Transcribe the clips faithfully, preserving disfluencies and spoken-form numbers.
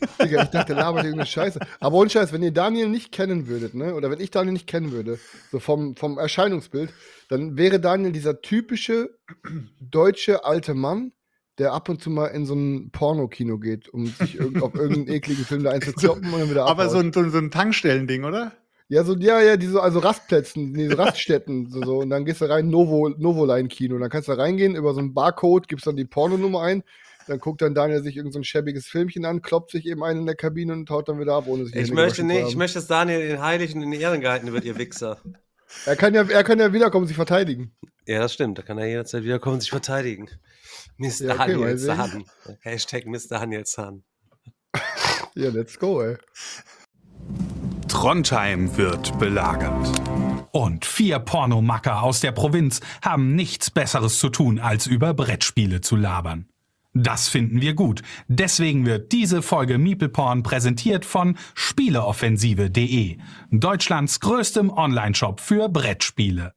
Digga, ich dachte, der labert irgendeine Scheiße. Aber ohne Scheiß, wenn ihr Daniel nicht kennen würdet, ne, oder wenn ich Daniel nicht kennen würde, so vom, vom Erscheinungsbild, dann wäre Daniel dieser typische deutsche alte Mann, der ab und zu mal in so ein Pornokino geht, um sich irg auf irgendeinen ekligen Film da einzukloppen und dann wieder Aber so abhaut. ein, so, ein- so ein Tankstellending, oder? Ja, so, ja, ja, diese, also Rastplätzen, diese Raststätten, so, so, und dann gehst du rein, Novo, Novoline-Kino, dann kannst du da reingehen, über so einen Barcode, gibst dann die Pornonummer ein, dann guckt dann Daniel sich irgend so ein schäbiges Filmchen an, kloppt sich eben ein in der Kabine und haut dann wieder ab, ohne sich die Ich Hände möchte gewaschen zu nicht, ich haben. möchte, dass Daniel in Heiligen in Ehren gehalten wird, ihr Wichser. Er kann ja, er kann ja wiederkommen, sich verteidigen. Ja, das stimmt. Da kann er jederzeit wiederkommen und sich verteidigen. Miss Ja, okay, Daniel mal sehen. Zahn. Hashtag Miss Daniel Zahn. Ja, let's go, ey. Trondheim wird belagert. Und vier Pornomacker aus der Provinz haben nichts Besseres zu tun, als über Brettspiele zu labern. Das finden wir gut. Deswegen wird diese Folge MeeplePorn präsentiert von Spieleoffensive punkt de, Deutschlands größtem Onlineshop für Brettspiele.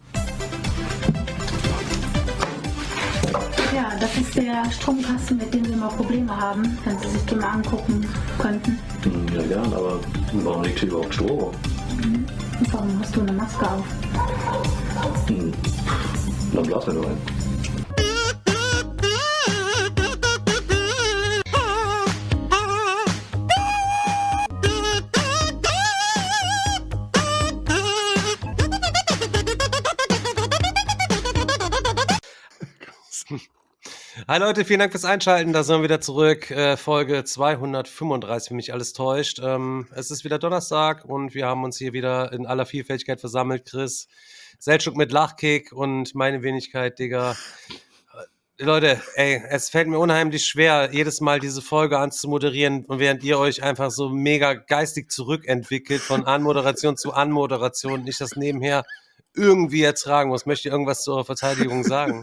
Ja, das ist der Stromkasten, mit dem wir immer Probleme haben, wenn Sie sich den mal angucken könnten. Ja, gern, aber warum liegt hier überhaupt Strom? Und warum hast du eine Maske auf? Hm. Dann blasen wir doch ein. Hi Leute, vielen Dank fürs Einschalten. Da sind wir wieder zurück. Äh, Folge zweihundertfünfunddreißig, wenn mich alles täuscht. Ähm, es ist wieder Donnerstag und wir haben uns hier wieder in aller Vielfältigkeit versammelt. Chris, Selçuk mit Lachkick und meine Wenigkeit, Digga. Äh, Leute, ey, es fällt mir unheimlich schwer, jedes Mal diese Folge anzumoderieren und während ihr euch einfach so mega geistig zurückentwickelt von Anmoderation zu Anmoderation und ich das nebenher irgendwie ertragen muss. Möchte ihr irgendwas zur Verteidigung sagen?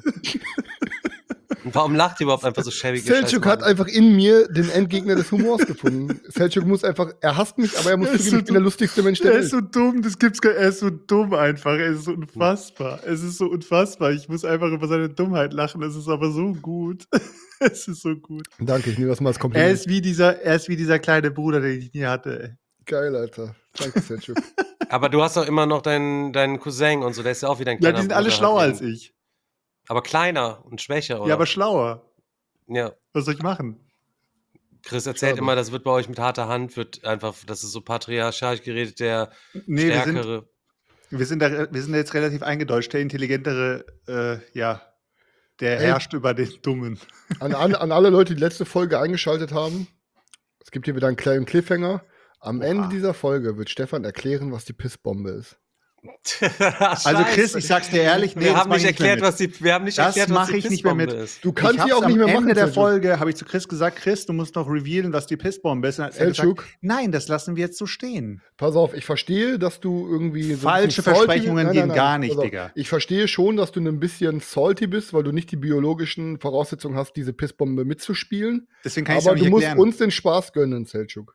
Und warum lacht ihr überhaupt einfach so schäbige Selçuk hat einfach in mir den Endgegner des Humors gefunden. Selçuk muss einfach, er hasst mich, aber er muss Er ist zugeben, so ich bin der lustigste Mensch der Er Welt. ist so dumm, das gibt's gar Er ist so dumm einfach. Er ist so unfassbar. Es ist so unfassbar. Ich muss einfach über seine Dummheit lachen. Es ist aber so gut. Es ist so gut. Danke, ich nehme das mal als Er Kompliment. ist wie dieser, er ist wie dieser kleine Bruder, den ich nie hatte. Ey. Geil, Alter. Danke, Selçuk. Aber du hast doch immer noch deinen, deinen Cousin und so, der ist ja auch wieder ein Ja, kleiner die sind alle Bruder, schlauer hat als ihn- ich. Aber kleiner und schwächer, oder? Ja, aber schlauer. Ja. Was soll ich machen? Chris erzählt Schade. immer, das wird bei euch mit harter Hand, wird einfach, das ist so patriarchalisch geredet, der Nee, wir sind, stärkere. wir, sind da, wir sind jetzt relativ eingedeutscht. Der intelligentere, äh, ja, der Ey. herrscht über den Dummen. An, an, an alle Leute, die letzte Folge eingeschaltet haben, es gibt hier wieder einen kleinen Cliffhanger. Am Oha. Ende dieser Folge wird Stefan erklären, was die Pissbombe ist. Also Chris, ich sag's dir ehrlich, nee, wir das haben mach nicht ich nicht mehr erklärt, mit. was die, wir haben nicht Das erklärt, was mach die ich nicht mehr Pissbombe mit. ist. Du kannst ich die hab's auch nicht am mehr Ende machen, der Selçuk. Folge habe ich zu Chris gesagt, Chris, du musst noch revealen, was die Pissbombe ist. Und dann hat er gesagt, Selçuk, nein, das lassen wir jetzt so stehen. pass auf, ich verstehe, dass du irgendwie so ein Falsche bisschen salty- Versprechungen Nein, gehen nein, gar nein, nicht, pass auf. Digga. Ich verstehe schon, dass du ein bisschen salty bist, weil du nicht die biologischen Voraussetzungen hast, diese Pissbombe mitzuspielen. Deswegen kann ich es Aber auch du nicht musst erklären. uns den Spaß gönnen, Selçuk.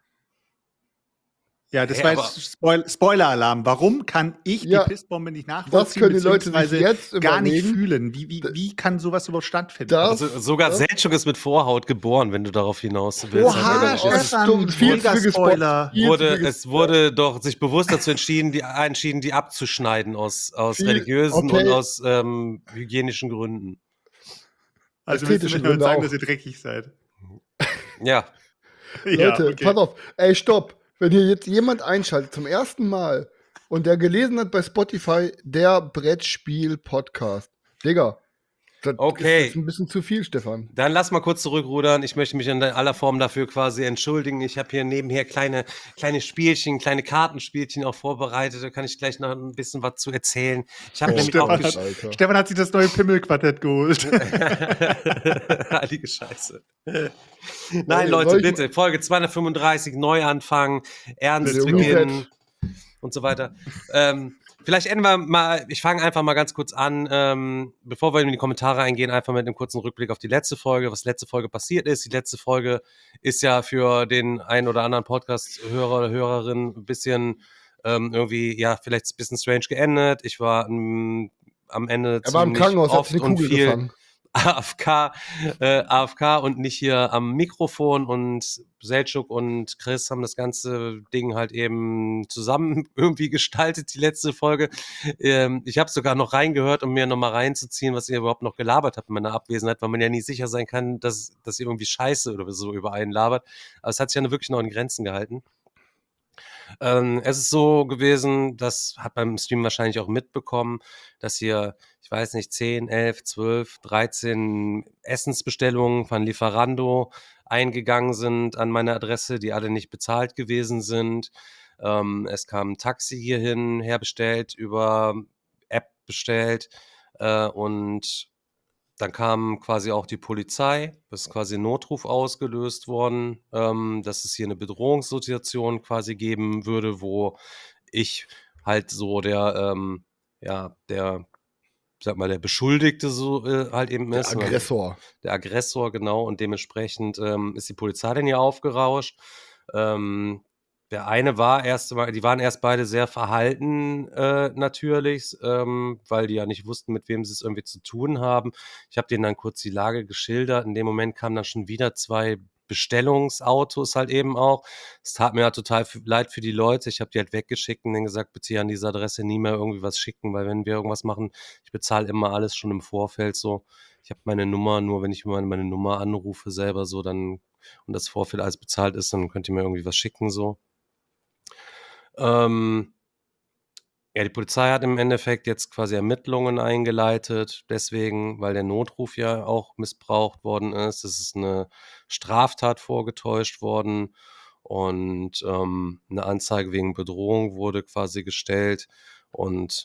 Ja, das Hey, war aber- jetzt Spoil Spoiler-Alarm. Warum kann ich Ja, die Pissbombe nicht Das nachvollziehen, können die Leute sich beziehungsweise jetzt gar nicht überlegen. fühlen? Wie, wie, wie kann sowas überhaupt stattfinden? Das- Also, sogar das- Selçuk ist mit Vorhaut geboren, wenn du darauf hinaus willst. Oha, Also, es ist- Stefan, dumm, viel mega zu viel gespoilert. Spoiler. Viel wurde, zu viel es wurde doch sich bewusst dazu entschieden, die, entschieden, die abzuschneiden aus, aus Viel- religiösen okay. und aus ähm, hygienischen Gründen. Also willst du ästhetische mir damit Gründe sagen, auch. dass ihr dreckig seid? Ja. Leute, okay. pass auf. Ey, stopp. Wenn hier jetzt jemand einschaltet zum ersten Mal und der gelesen hat bei Spotify, der Brettspiel-Podcast. Digga, das Okay. ist jetzt ein bisschen zu viel, Stefan. Dann lass mal kurz zurückrudern. Ich möchte mich in aller Form dafür quasi entschuldigen. Ich habe hier nebenher kleine, kleine Spielchen, kleine Kartenspielchen auch vorbereitet. Da kann ich gleich noch ein bisschen was zu erzählen. Ich habe Oh, nämlich auch Stefan gesch- hat, Alter. Stefan hat sich das neue Pimmelquartett geholt. Heilige Scheiße. Nein, Ey, Leute, soll ich bitte. Folge zweihundertfünfunddreißig, Neuanfang, Ernst Bitte, beginnen Reset. und so weiter. Ähm, vielleicht enden wir mal, ich fange einfach mal ganz kurz an, ähm, bevor wir in die Kommentare eingehen, einfach mit einem kurzen Rückblick auf die letzte Folge, was letzte Folge passiert ist. Die letzte Folge ist ja für den einen oder anderen Podcast-Hörer oder Hörerin ein bisschen ähm, irgendwie, ja, vielleicht ein bisschen strange geendet. Ich war ähm, am Ende Er war im ziemlich Krankenhaus, hat oft sich eine und Kugel viel gefangen. A F K, äh, A F K und nicht hier am Mikrofon, und Selçuk und Chris haben das ganze Ding halt eben zusammen irgendwie gestaltet, die letzte Folge. Ähm, ich habe sogar noch reingehört, um mir nochmal reinzuziehen, was ihr überhaupt noch gelabert habt in meiner Abwesenheit, weil man ja nie sicher sein kann, dass, dass ihr irgendwie Scheiße oder so über einen labert. Aber es hat sich ja wirklich noch in Grenzen gehalten. Ähm, es ist so gewesen, das hat beim Stream wahrscheinlich auch mitbekommen, dass hier, ich weiß nicht, zehn, elf, zwölf, dreizehn Essensbestellungen von Lieferando eingegangen sind an meine Adresse, die alle nicht bezahlt gewesen sind. Ähm, es kam ein Taxi hierhin, herbestellt, über App bestellt, äh, und dann kam quasi auch die Polizei, es ist quasi ein Notruf ausgelöst worden, ähm, dass es hier eine Bedrohungssituation quasi geben würde, wo ich halt so der, ähm, ja, der, sag mal, der Beschuldigte so äh, halt eben Der ist. oder Aggressor. Der Aggressor, genau, und dementsprechend ähm, ist die Polizei dann hier aufgerauscht. Ähm, der eine war erst mal, die waren erst beide sehr verhalten, äh, natürlich, ähm, weil die ja nicht wussten, mit wem sie es irgendwie zu tun haben. Ich habe denen dann kurz die Lage geschildert. In dem Moment kamen dann schon wieder zwei Bestellungsautos halt eben auch. Es tat mir halt total f- leid für die Leute. Ich habe die halt weggeschickt und denen gesagt, bitte hier an diese Adresse nie mehr irgendwie was schicken, weil wenn wir irgendwas machen, ich bezahle immer alles schon im Vorfeld so. Ich habe meine Nummer, nur wenn ich immer meine Nummer anrufe selber so, dann und das Vorfeld alles bezahlt ist, dann könnt ihr mir irgendwie was schicken so. Ähm, ja, die Polizei hat im Endeffekt jetzt quasi Ermittlungen eingeleitet, deswegen, weil der Notruf ja auch missbraucht worden ist. Es ist eine Straftat vorgetäuscht worden und ähm, eine Anzeige wegen Bedrohung wurde quasi gestellt. Und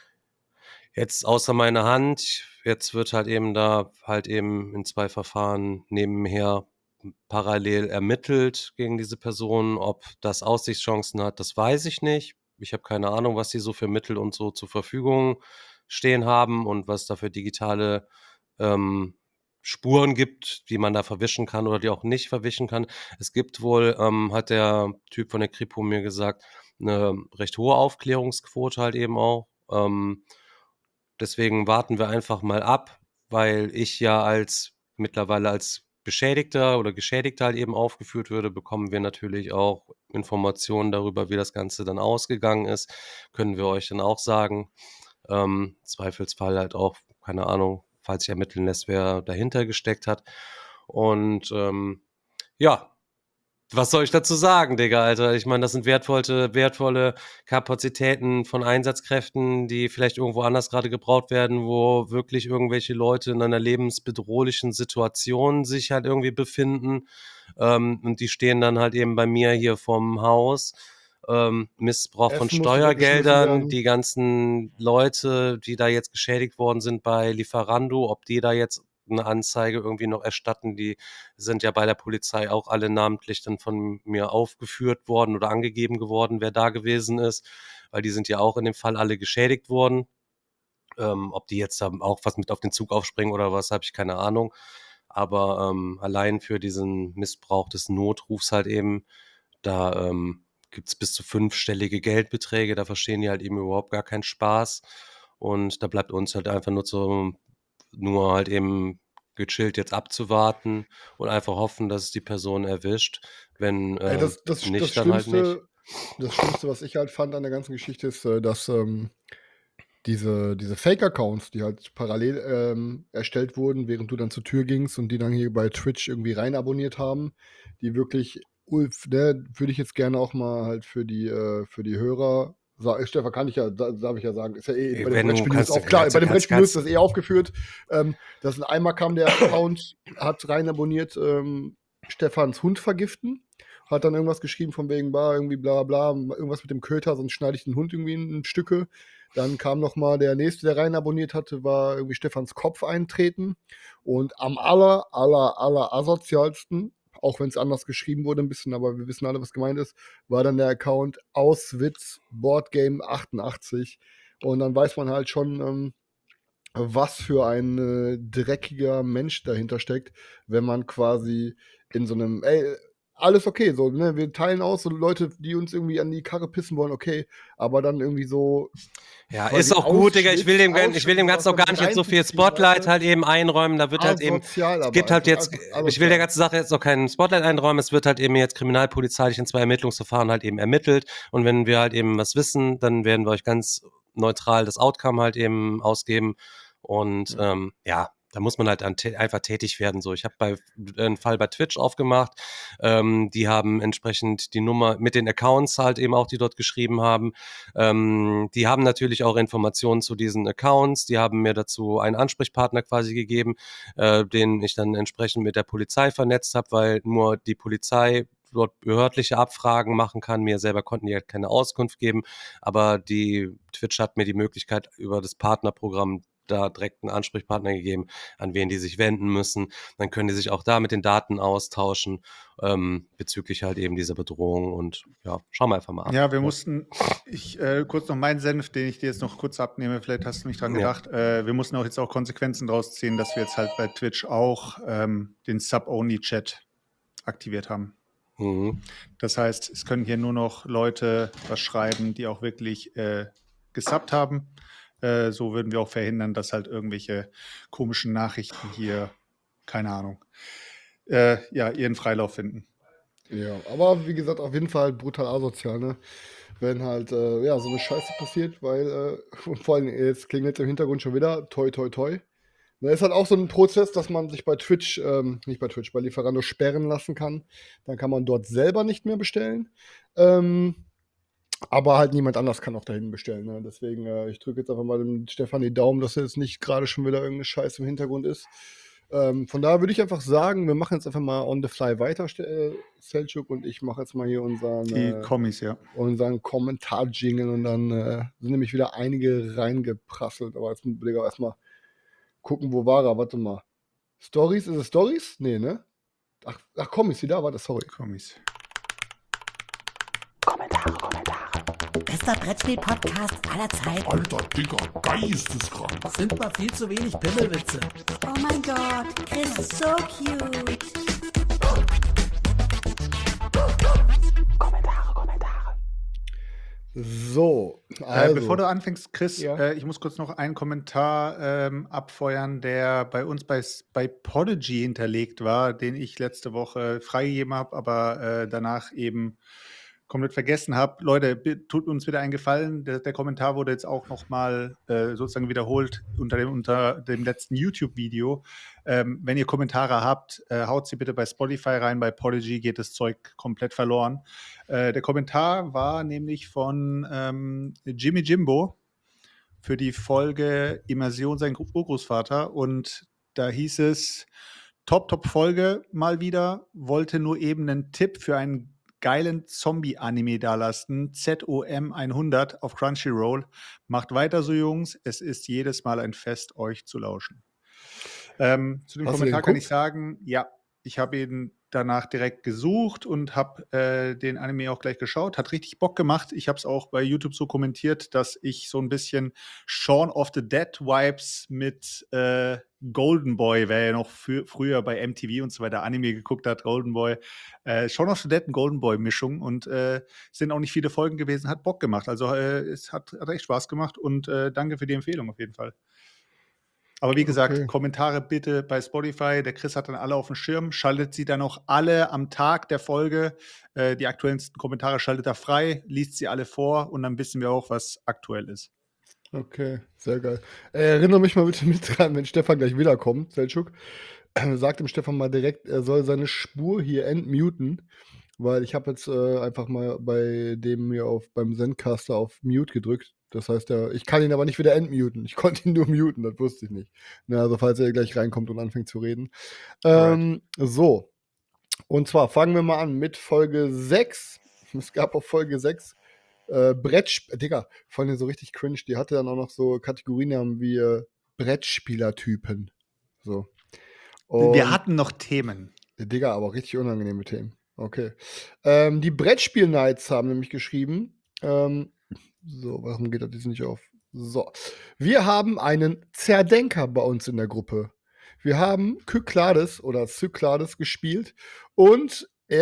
jetzt außer meiner Hand, jetzt wird halt eben da halt eben in zwei Verfahren nebenher parallel ermittelt gegen diese Person. Ob das Aussichtschancen hat, das weiß ich nicht. Ich habe keine Ahnung, was sie so für Mittel und so zur Verfügung stehen haben und was da für digitale ähm, Spuren gibt, die man da verwischen kann oder die auch nicht verwischen kann. Es gibt wohl, ähm, hat der Typ von der Kripo mir gesagt, eine recht hohe Aufklärungsquote halt eben auch. Ähm, deswegen warten wir einfach mal ab, weil ich ja als mittlerweile als Beschädigter oder Geschädigter halt eben aufgeführt würde, bekommen wir natürlich auch Informationen darüber, wie das Ganze dann ausgegangen ist. Können wir euch dann auch sagen. Ähm, Zweifelsfall halt auch, keine Ahnung, falls sich ermitteln lässt, wer dahinter gesteckt hat. Und ähm, ja, was soll ich dazu sagen, Digga, Alter? Ich meine, das sind wertvolle, wertvolle Kapazitäten von Einsatzkräften, die vielleicht irgendwo anders gerade gebraucht werden, wo wirklich irgendwelche Leute in einer lebensbedrohlichen Situation sich halt irgendwie befinden. Ähm, und die stehen dann halt eben bei mir hier vorm Haus. Ähm, Missbrauch von Essen musste weggeschmissen Steuergeldern, werden. die ganzen Leute, die da jetzt geschädigt worden sind bei Lieferando, ob die da jetzt eine Anzeige irgendwie noch erstatten, die sind ja bei der Polizei auch alle namentlich dann von mir aufgeführt worden oder angegeben geworden, wer da gewesen ist, weil die sind ja auch in dem Fall alle geschädigt worden. Ähm, ob die jetzt da auch was mit auf den Zug aufspringen oder was, habe ich keine Ahnung. Aber ähm, allein für diesen Missbrauch des Notrufs halt eben, da ähm, gibt es bis zu fünfstellige Geldbeträge, da verstehen die halt eben überhaupt gar keinen Spaß. Und da bleibt uns halt einfach nur so, nur halt eben gechillt jetzt abzuwarten und einfach hoffen, dass es die Person erwischt. Wenn Ey, äh, das, das, das nicht, dann halt nicht. Schlimmste, das Schlimmste, was ich halt fand an der ganzen Geschichte, ist, äh, dass ähm, diese, diese Fake-Accounts, die halt parallel ähm, erstellt wurden, während du dann zur Tür gingst und die dann hier bei Twitch irgendwie rein abonniert haben, die wirklich, Ulf, ne, würde ich jetzt gerne auch mal halt für die, äh, für die Hörer sagen. Stefan, kann ich ja, da- darf ich ja sagen, ist ja eh Ey, bei den wenn du Brettspielen ist kannst, auch klar, kannst, bei den kannst, Brettspielen ist kannst, das eh aufgeführt. Ähm, dass einmal kam der Account, hat rein abonniert, ähm, Stefans Hund vergiften. Hat dann irgendwas geschrieben von wegen, bar, irgendwie bla bla, irgendwas mit dem Köter, sonst schneide ich den Hund irgendwie in, in Stücke. Dann kam noch mal der nächste, der rein abonniert hatte, war irgendwie Stefans Kopf eintreten. Und am aller, aller, aller asozialsten, auch wenn es anders geschrieben wurde ein bisschen, aber wir wissen alle, was gemeint ist, war dann der Account Auswitz Boardgame achtundachtzig. Und dann weiß man halt schon, ähm, was für ein äh, dreckiger Mensch dahinter steckt, wenn man quasi in so einem, ey, alles okay. So, ne? Wir teilen aus, so Leute, die uns irgendwie an die Karre pissen wollen, okay. Aber dann irgendwie so. Ja, quasi ist auch gut, Digga. Ich will dem, Auschwitz- ich will dem Ganzen auch gar nicht jetzt so viel reinzuziehen, Spotlight weißt du? halt eben einräumen. Da wird halt eben. Asozial, Es aber gibt halt einfach jetzt, asozial. ich will der ganzen Sache jetzt noch keinen Spotlight einräumen. Es wird halt eben jetzt kriminalpolizeilich in zwei Ermittlungsverfahren halt eben ermittelt. Und wenn wir halt eben was wissen, dann werden wir euch ganz neutral das Outcome halt eben ausgeben. Und ähm, ja, da muss man halt an, einfach tätig werden. So, ich habe bei einen Fall bei Twitch aufgemacht. Ähm, die haben entsprechend die Nummer mit den Accounts halt eben auch, die dort geschrieben haben. Ähm, die haben natürlich auch Informationen zu diesen Accounts. Die haben mir dazu einen Ansprechpartner quasi gegeben, äh, den ich dann entsprechend mit der Polizei vernetzt habe, weil nur die Polizei dort behördliche Abfragen machen kann. Mir selber konnten die halt keine Auskunft geben, aber die Twitch hat mir die Möglichkeit über das Partnerprogramm da direkt einen Ansprechpartner gegeben, an wen die sich wenden müssen. Dann können die sich auch da mit den Daten austauschen, ähm, bezüglich halt eben dieser Bedrohung. Und ja, schauen wir einfach mal ab. Ja, wir mussten, ich äh, kurz noch meinen Senf, den ich dir jetzt noch kurz abnehme, vielleicht hast du nicht dran Ja. gedacht. Äh, wir mussten auch jetzt auch Konsequenzen draus ziehen, dass wir jetzt halt bei Twitch auch ähm, den Sub-Only-Chat aktiviert haben. Mhm. Das heißt, es können hier nur noch Leute was schreiben, die auch wirklich äh, gesubbt haben. Äh, so würden wir auch verhindern, dass halt irgendwelche komischen Nachrichten hier, keine Ahnung, äh, ja, ihren Freilauf finden. Ja, aber wie gesagt, auf jeden Fall brutal asozial, ne? Wenn halt, äh, ja, so eine Scheiße passiert, weil, äh, und vor allem, jetzt klingelt im Hintergrund schon wieder, toi, toi, toi. Da ist halt auch so ein Prozess, dass man sich bei Twitch, ähm, nicht bei Twitch, bei Lieferando sperren lassen kann. Dann kann man dort selber nicht mehr bestellen. Ähm, aber halt niemand anders kann auch dahin bestellen. Ne? Deswegen, äh, ich drücke jetzt einfach mal dem Stefan die Daumen, dass er jetzt nicht gerade schon wieder irgendeine Scheiße im Hintergrund ist. Ähm, von daher würde ich einfach sagen, wir machen jetzt einfach mal on the fly weiter, Ste- äh, Selçuk, und ich mache jetzt mal hier unseren, Die äh, Kommis, ja. unseren Kommentar-Jingle, und dann äh, sind nämlich wieder einige reingeprasselt. Aber jetzt muss ich erstmal gucken, wo war er? Warte mal. Stories? Ist es Stories? Nee, ne? Ach, ach komm, ist sie da? Warte, sorry. Kommis. Bester Brettspiel-Podcast aller Zeiten. Alter, Dicker, geisteskrank. Sind mal viel zu wenig Pimmelwitze. Oh mein Gott, Chris ist so cute. So, Äh, also. bevor du anfängst, Chris, Ja. äh, ich muss kurz noch einen Kommentar ähm, abfeuern, der bei uns bei, S- bei Podigy hinterlegt war, den ich letzte Woche freigegeben habe, aber äh, danach eben komplett vergessen habe. Leute, bi- tut uns wieder einen Gefallen. Der, der Kommentar wurde jetzt auch nochmal äh, sozusagen wiederholt unter dem, unter dem letzten YouTube-Video. Ähm, wenn ihr Kommentare habt, äh, haut sie bitte bei Spotify rein. Bei Podigy geht das Zeug komplett verloren. Äh, der Kommentar war nämlich von ähm, Jimmy Jimbo für die Folge Immersion sein Gro- Urgroßvater. Und da hieß es, top, top Folge mal wieder. Wollte nur eben einen Tipp für einen geilen Zombie-Anime dalassen. Z O M hundert auf Crunchyroll. Macht weiter so, Jungs. Es ist jedes Mal ein Fest, euch zu lauschen. Ähm, zu dem Hast du den Kommentar kann geguckt? ich sagen, ja, ich habe ihn danach direkt gesucht und habe äh, den Anime auch gleich geschaut. Hat richtig Bock gemacht. Ich habe es auch bei YouTube so kommentiert, dass ich so ein bisschen Shaun of the Dead Vibes mit äh, Golden Boy, wer ja noch für, früher bei M T V und so weiter Anime geguckt hat, Golden Boy, äh, Shaun of the Dead und Golden Boy Mischung, und äh, sind auch nicht viele Folgen gewesen, hat Bock gemacht. Also äh, es hat, hat echt Spaß gemacht, und äh, danke für die Empfehlung auf jeden Fall. Aber wie gesagt, Okay. Kommentare bitte bei Spotify. Der Chris hat dann alle auf dem Schirm, schaltet sie dann auch alle am Tag der Folge. Äh, die aktuellsten Kommentare schaltet er frei, liest sie alle vor, und dann wissen wir auch, was aktuell ist. Okay, sehr geil. Äh, erinnere mich mal bitte mit dran, wenn Stefan gleich wiederkommt, Selçuk. Sagt dem Stefan mal direkt, er soll seine Spur hier entmuten, weil ich habe jetzt äh, einfach mal bei dem hier auf beim Zencaster auf Mute gedrückt. Das heißt, er, ich kann ihn aber nicht wieder entmuten. Ich konnte ihn nur muten, das wusste ich nicht. Na, also falls er gleich reinkommt und anfängt zu reden. Ähm, so, und zwar fangen wir mal an mit Folge sechs. Es gab auf Folge sechs äh, Brettspiel, Digga, vor allem so richtig cringe. Die hatte dann auch noch so Kategorienamen wie äh, Brettspielertypen. So. Wir Und- hatten noch Themen. Digga, aber richtig unangenehme Themen. Okay. Ähm, die Brettspiel-Nights haben nämlich geschrieben. Ähm, so, warum geht das jetzt nicht auf? So. Wir haben einen Zerdenker bei uns in der Gruppe. Wir haben Kyklades oder Cyklades gespielt, und er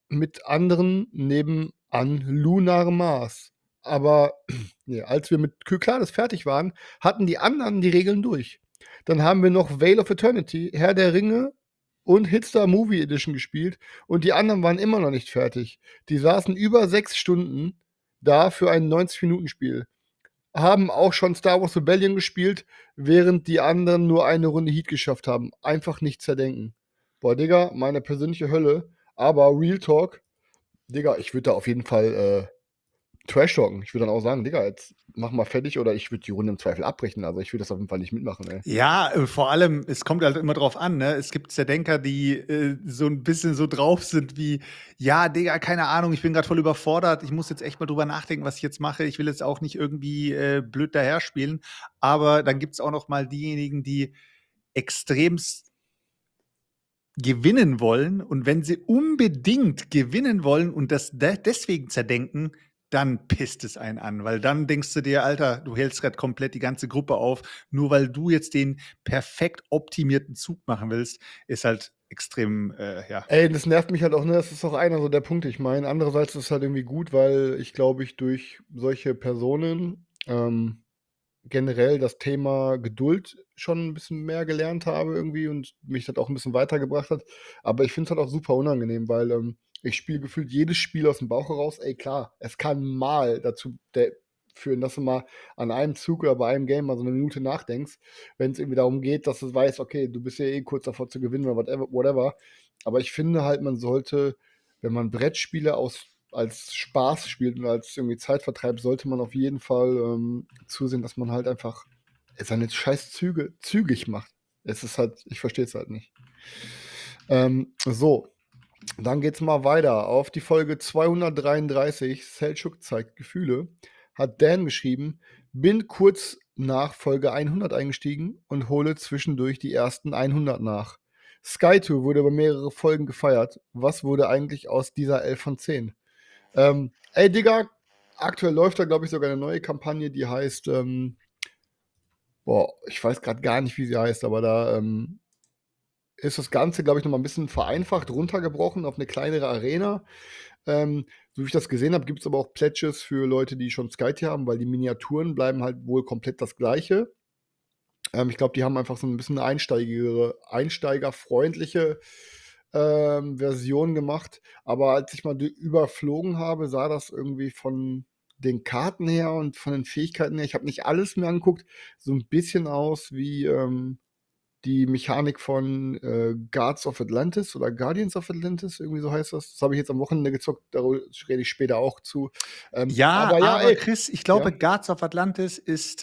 mit anderen nebenan Lunar Mars. Aber nee, als wir mit Kyklades fertig waren, hatten die anderen die Regeln durch. Dann haben wir noch Veil of Eternity, Herr der Ringe und Hitstar Movie Edition gespielt und die anderen waren immer noch nicht fertig. Die saßen über sechs Stunden da für ein neunzig-Minuten-Spiel. Haben auch schon Star Wars Rebellion gespielt, während die anderen nur eine Runde Heat geschafft haben. Einfach nicht zerdenken. Boah, Digga, meine persönliche Hölle. Aber Real Talk, Digga, ich würde da auf jeden Fall äh, Trash-Talken. Ich würde dann auch sagen, Digga, jetzt mach mal fertig oder ich würde die Runde im Zweifel abbrechen. Also ich würde das auf jeden Fall nicht mitmachen, ey. Ja, äh, vor allem, es kommt halt immer drauf an, ne? Es gibt Zerdenker, die äh, so ein bisschen so drauf sind wie, ja, Digga, keine Ahnung, ich bin gerade voll überfordert, ich muss jetzt echt mal drüber nachdenken, was ich jetzt mache. Ich will jetzt auch nicht irgendwie äh, blöd daher spielen. Aber dann gibt es auch noch mal diejenigen, die extremst gewinnen wollen. Und wenn sie unbedingt gewinnen wollen und das de deswegen zerdenken, dann pisst es einen an, weil dann denkst du dir, Alter, du hältst gerade komplett die ganze Gruppe auf, nur weil du jetzt den perfekt optimierten Zug machen willst, ist halt extrem, äh, ja. Ey, das nervt mich halt auch, ne? Das ist auch einer so der Punkt, ich meine. Andererseits ist es halt irgendwie gut, weil ich glaube, ich durch solche Personen ähm, generell das Thema Geduld schon ein bisschen mehr gelernt habe irgendwie und mich das auch ein bisschen weitergebracht hat. Aber ich finde es halt auch super unangenehm, weil ähm, ich spiele gefühlt jedes Spiel aus dem Bauch heraus. Ey, klar, es kann mal dazu de- führen, dass du mal an einem Zug oder bei einem Game mal so eine Minute nachdenkst, wenn es irgendwie darum geht, dass du weißt, okay, du bist ja eh kurz davor zu gewinnen oder whatever. whatever. Aber ich finde halt, man sollte, wenn man Brettspiele aus als Spaß spielt und als irgendwie Zeitvertreib, sollte man auf jeden Fall ähm, zusehen, dass man halt einfach seine scheiß Züge zügig macht. Es ist halt, ich verstehe es halt nicht. Ähm, so, dann geht's mal weiter auf die Folge zweihundertdreiunddreißig. Selçuk zeigt Gefühle. Hat Dan geschrieben, bin kurz nach Folge hundert eingestiegen und hole zwischendurch die ersten hundert nach. Skytour wurde über mehrere Folgen gefeiert. Was wurde eigentlich aus dieser elf von zehn? Ähm, ey, Digga, aktuell läuft da, glaube ich, sogar eine neue Kampagne, die heißt, ähm, boah, ich weiß gerade gar nicht, wie sie heißt, aber da ähm, ist das Ganze, glaube ich, noch mal ein bisschen vereinfacht, runtergebrochen auf eine kleinere Arena. Ähm, so wie ich das gesehen habe, gibt es aber auch Pledges für Leute, die schon Skytier haben, weil die Miniaturen bleiben halt wohl komplett das Gleiche. Ähm, ich glaube, die haben einfach so ein bisschen eine einsteigere, einsteigerfreundliche ähm, Version gemacht. Aber als ich mal die überflogen habe, sah das irgendwie von den Karten her und von den Fähigkeiten her, ich habe nicht alles mir angeguckt, so ein bisschen aus wie ähm, die Mechanik von äh, Guards of Atlantis oder Guardians of Atlantis, irgendwie so heißt das. Das habe ich jetzt am Wochenende gezockt, darüber rede ich später auch zu. Ähm, Ja, aber ja, aber ey, Chris, ich glaube, ja. Guards of Atlantis ist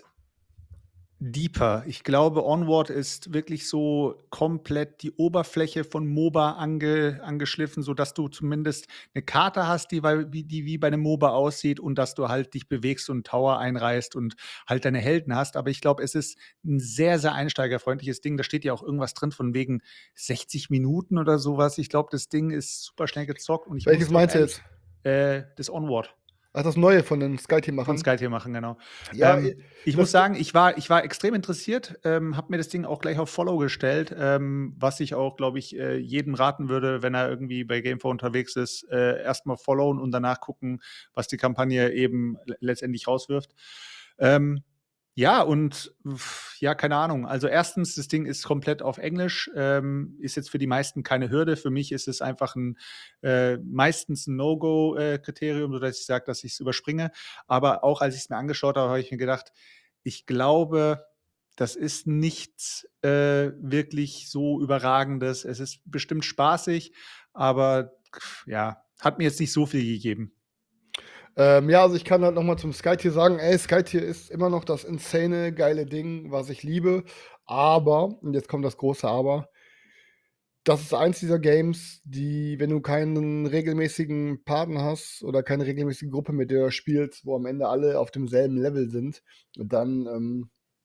deeper. Ich glaube, Onward ist wirklich so komplett die Oberfläche von MOBA ange, angeschliffen, sodass du zumindest eine Karte hast, die, wei- wie, die wie bei einem MOBA aussieht und dass du halt dich bewegst und einen Tower einreißt und halt deine Helden hast. Aber ich glaube, es ist ein sehr, sehr einsteigerfreundliches Ding. Da steht ja auch irgendwas drin von wegen sechzig Minuten oder sowas. Ich glaube, das Ding ist super schnell gezockt. Und ich Welches muss dir auch meinst du ehrlich- jetzt? Äh, das Onward. Ach, das Neue von den Von Skyteam-Machern? Skytier machen, genau. Ja, ähm, ich das- muss sagen, ich war, ich war extrem interessiert, ähm, habe mir das Ding auch gleich auf Follow gestellt, ähm, was ich auch, glaube ich, äh, jedem raten würde, wenn er irgendwie bei Gamefour unterwegs ist, äh, erstmal followen und danach gucken, was die Kampagne eben le- letztendlich rauswirft. Ähm, ja, und pf, ja, keine Ahnung. Also erstens, das Ding ist komplett auf Englisch, ähm, ist jetzt für die meisten keine Hürde. Für mich ist es einfach ein äh, meistens ein No-Go-Kriterium, sodass ich sage, dass ich es überspringe. Aber auch als ich es mir angeschaut habe, habe ich mir gedacht, ich glaube, das ist nichts äh, wirklich so Überragendes. Es ist bestimmt spaßig, aber pf, ja, hat mir jetzt nicht so viel gegeben. Ähm, ja, also ich kann halt noch mal zum Skytier sagen, ey, Skytier ist immer noch das insane, geile Ding, was ich liebe. Aber, und jetzt kommt das große Aber, das ist eins dieser Games, die, wenn du keinen regelmäßigen Partner hast oder keine regelmäßige Gruppe, mit der du spielst, wo am Ende alle auf demselben Level sind, dann ähm,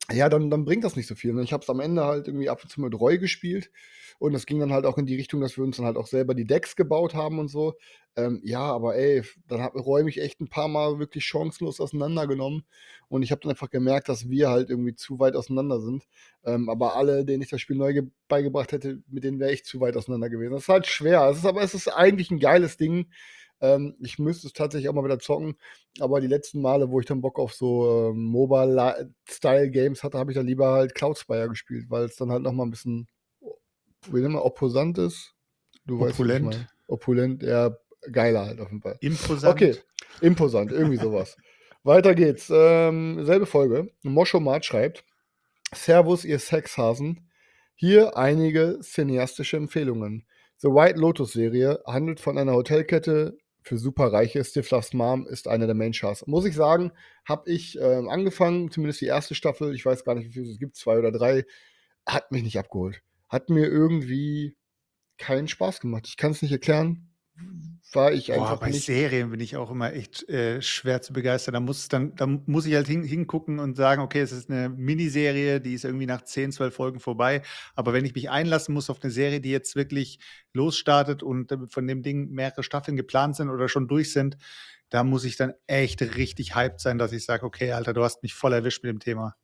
ja, dann, dann bringt das nicht so viel. Ne? Ich habe es am Ende halt irgendwie ab und zu mit Roy gespielt und das ging dann halt auch in die Richtung, dass wir uns dann halt auch selber die Decks gebaut haben und so. Ähm, ja, aber ey, dann hat Roy mich echt ein paar Mal wirklich chancenlos auseinandergenommen und ich habe dann einfach gemerkt, dass wir halt irgendwie zu weit auseinander sind. Ähm, aber alle, denen ich das Spiel neu ge- beigebracht hätte, mit denen wäre ich zu weit auseinander gewesen. Das ist halt schwer. Es ist aber es ist eigentlich ein geiles Ding. Ähm, ich müsste es tatsächlich auch mal wieder zocken. Aber die letzten Male, wo ich dann Bock auf so ähm, Mobile-Style-Games hatte, habe ich dann lieber halt Cloud Spire gespielt, weil es dann halt nochmal ein bisschen, wie nennt man, opposant ist. Du weißt, was ich Opulent. meine. Opulent, eher geiler halt auf jeden Fall. Imposant. Okay, imposant, irgendwie sowas. Weiter geht's. Ähm, selbe Folge. Moschomat schreibt: Servus, ihr Sexhasen. Hier einige cineastische Empfehlungen. The White Lotus Serie handelt von einer Hotelkette für Superreiche. Stiflers Mom ist einer der Main-Stars. Muss ich sagen, habe ich ähm, angefangen, zumindest die erste Staffel, ich weiß gar nicht, wie viele es gibt, zwei oder drei, hat mich nicht abgeholt. Hat mir irgendwie keinen Spaß gemacht. Ich kann es nicht erklären. War ich Boah, einfach bei nicht. Serien bin ich auch immer echt äh, schwer zu begeistern. Da muss, dann, da muss ich halt hin, hingucken und sagen, okay, es ist eine Miniserie, die ist irgendwie nach zehn, zwölf Folgen vorbei. Aber wenn ich mich einlassen muss auf eine Serie, die jetzt wirklich losstartet und äh, von dem Ding mehrere Staffeln geplant sind oder schon durch sind, da muss ich dann echt richtig hyped sein, dass ich sage, okay, Alter, du hast mich voll erwischt mit dem Thema.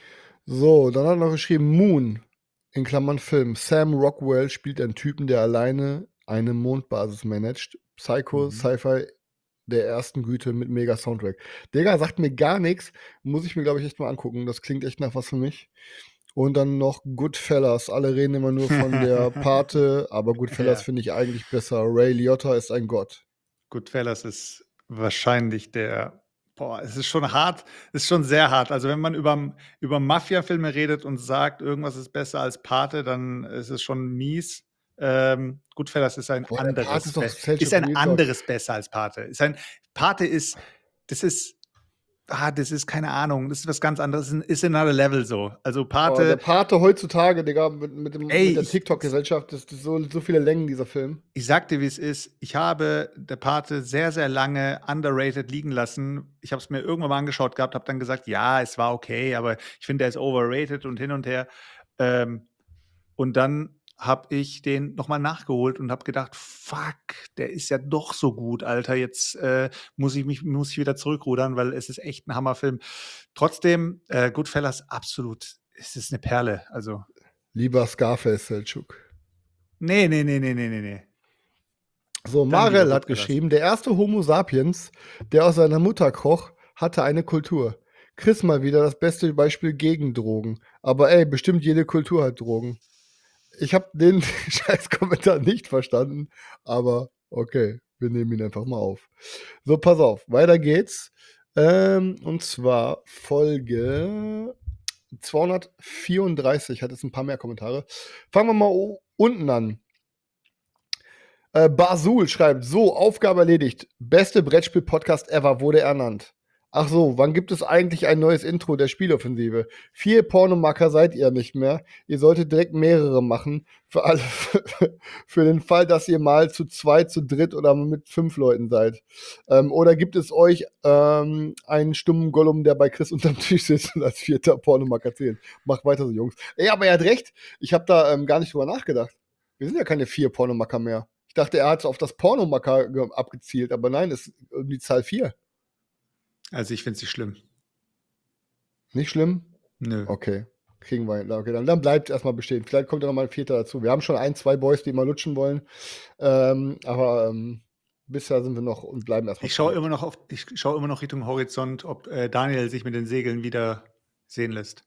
So, dann hat er noch geschrieben, Moon, in Klammern Film. Sam Rockwell spielt einen Typen, der alleine eine Mondbasis managt. Psycho, Mhm. Sci-Fi der ersten Güte mit mega Soundtrack. Digga, sagt mir gar nichts. Muss ich mir, glaube ich, echt mal angucken. Das klingt echt nach was für mich. Und dann noch Goodfellas. Alle reden immer nur von der Pate, aber Goodfellas Ja. finde ich eigentlich besser. Ray Liotta ist ein Gott. Goodfellas ist wahrscheinlich der, boah, es ist schon hart, es ist schon sehr hart. Also wenn man über, über Mafia-Filme redet und sagt, irgendwas ist besser als Pate, dann ist es schon mies. Ähm, Goodfellas ist ein Boah, der Pate anderes, ist doch Be- Selchuk ist ein Real Talk. anderes besser als Pate. Ist ein, Pate ist, das ist, ah, das ist keine Ahnung, das ist was ganz anderes, ist another level so. Also Boah, der Pate, Pate heutzutage, Digga, mit, mit, dem, ey, mit der ich- TikTok-Gesellschaft, das ist so, so viele Längen, dieser Film. Ich sag dir, wie es ist. Ich habe der Pate sehr, sehr lange underrated liegen lassen. Ich habe es mir irgendwann mal angeschaut gehabt, habe dann gesagt, ja, es war okay, aber ich finde, er ist overrated und hin und her. Ähm, und dann habe ich den nochmal nachgeholt und habe gedacht, fuck, der ist ja doch so gut, Alter. Jetzt äh, muss ich mich muss ich wieder zurückrudern, weil es ist echt ein Hammerfilm. Trotzdem, äh, Goodfellas, absolut, es ist eine Perle. Also, Lieber Scarface, Selchuk. nee, nee, nee, nee, nee, nee, nee. So, Dann Marel lieber hat Goodfellas. geschrieben, der erste Homo sapiens, der aus seiner Mutter kroch, hatte eine Kultur. Chris mal wieder das beste Beispiel gegen Drogen. Aber ey, bestimmt jede Kultur hat Drogen. Ich habe den Scheiß-Kommentar nicht verstanden, aber okay, wir nehmen ihn einfach mal auf. So, pass auf, weiter geht's. Ähm, und zwar Folge zweihundertvierunddreißig, hat jetzt ein paar mehr Kommentare. Fangen wir mal o- unten an. Äh, Basul schreibt, so, Aufgabe erledigt. Beste Brettspiel-Podcast ever wurde ernannt. Ach so, wann gibt es eigentlich ein neues Intro der Spieloffensive? Vier Pornomacker seid ihr nicht mehr. Ihr solltet direkt mehrere machen. Für alle, für den Fall, dass ihr mal zu zweit, zu dritt oder mit fünf Leuten seid. Ähm, oder gibt es euch ähm, einen stummen Gollum, der bei Chris unterm Tisch sitzt und als vierter Pornomacker zählt? Macht weiter so, Jungs. Ey, aber er hat recht. Ich habe da ähm, gar nicht drüber nachgedacht. Wir sind ja keine vier Pornomacker mehr. Ich dachte, er hat auf das Pornomacker ge- abgezielt, aber nein, es ist die Zahl vier. Also ich finde es nicht schlimm. Nicht schlimm? Nö. Okay. Kriegen wir hin. Okay, dann, dann bleibt erstmal bestehen. Vielleicht kommt ja noch mal ein Vierter dazu. Wir haben schon ein, zwei Boys, die mal lutschen wollen. Ähm, aber ähm, bisher sind wir noch und bleiben erstmal. Ich schaue immer noch auf, ich schaue immer noch Richtung Horizont, ob äh, Daniel sich mit den Segeln wieder sehen lässt.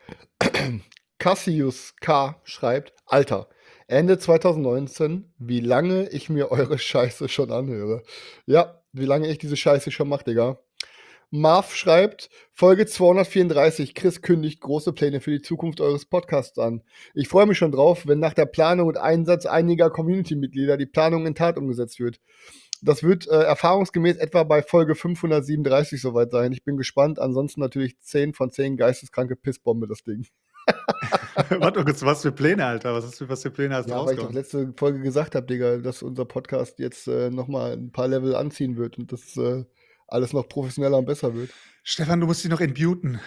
Cassius K. schreibt, Alter, Ende zwanzig neunzehn, wie lange ich mir eure Scheiße schon anhöre. Ja, wie lange ich diese Scheiße schon mache, Digga. Marv schreibt, Folge zweihundertvierunddreißig, Chris kündigt große Pläne für die Zukunft eures Podcasts an. Ich freue mich schon drauf, wenn nach der Planung und Einsatz einiger Community-Mitglieder die Planung in Tat umgesetzt wird. Das wird äh, erfahrungsgemäß etwa bei Folge fünfhundertsiebenunddreißig soweit sein. Ich bin gespannt. Ansonsten natürlich zehn von zehn geisteskranke Pissbombe, das Ding. Warte kurz, was für Pläne, Alter? Was, hast du, was für Pläne hast du Ja, weil ich doch rausgehauen? letzte Folge gesagt habe, Digga, dass unser Podcast jetzt äh, nochmal ein paar Level anziehen wird und dass äh, alles noch professioneller und besser wird. Stefan, du musst dich noch entmuten.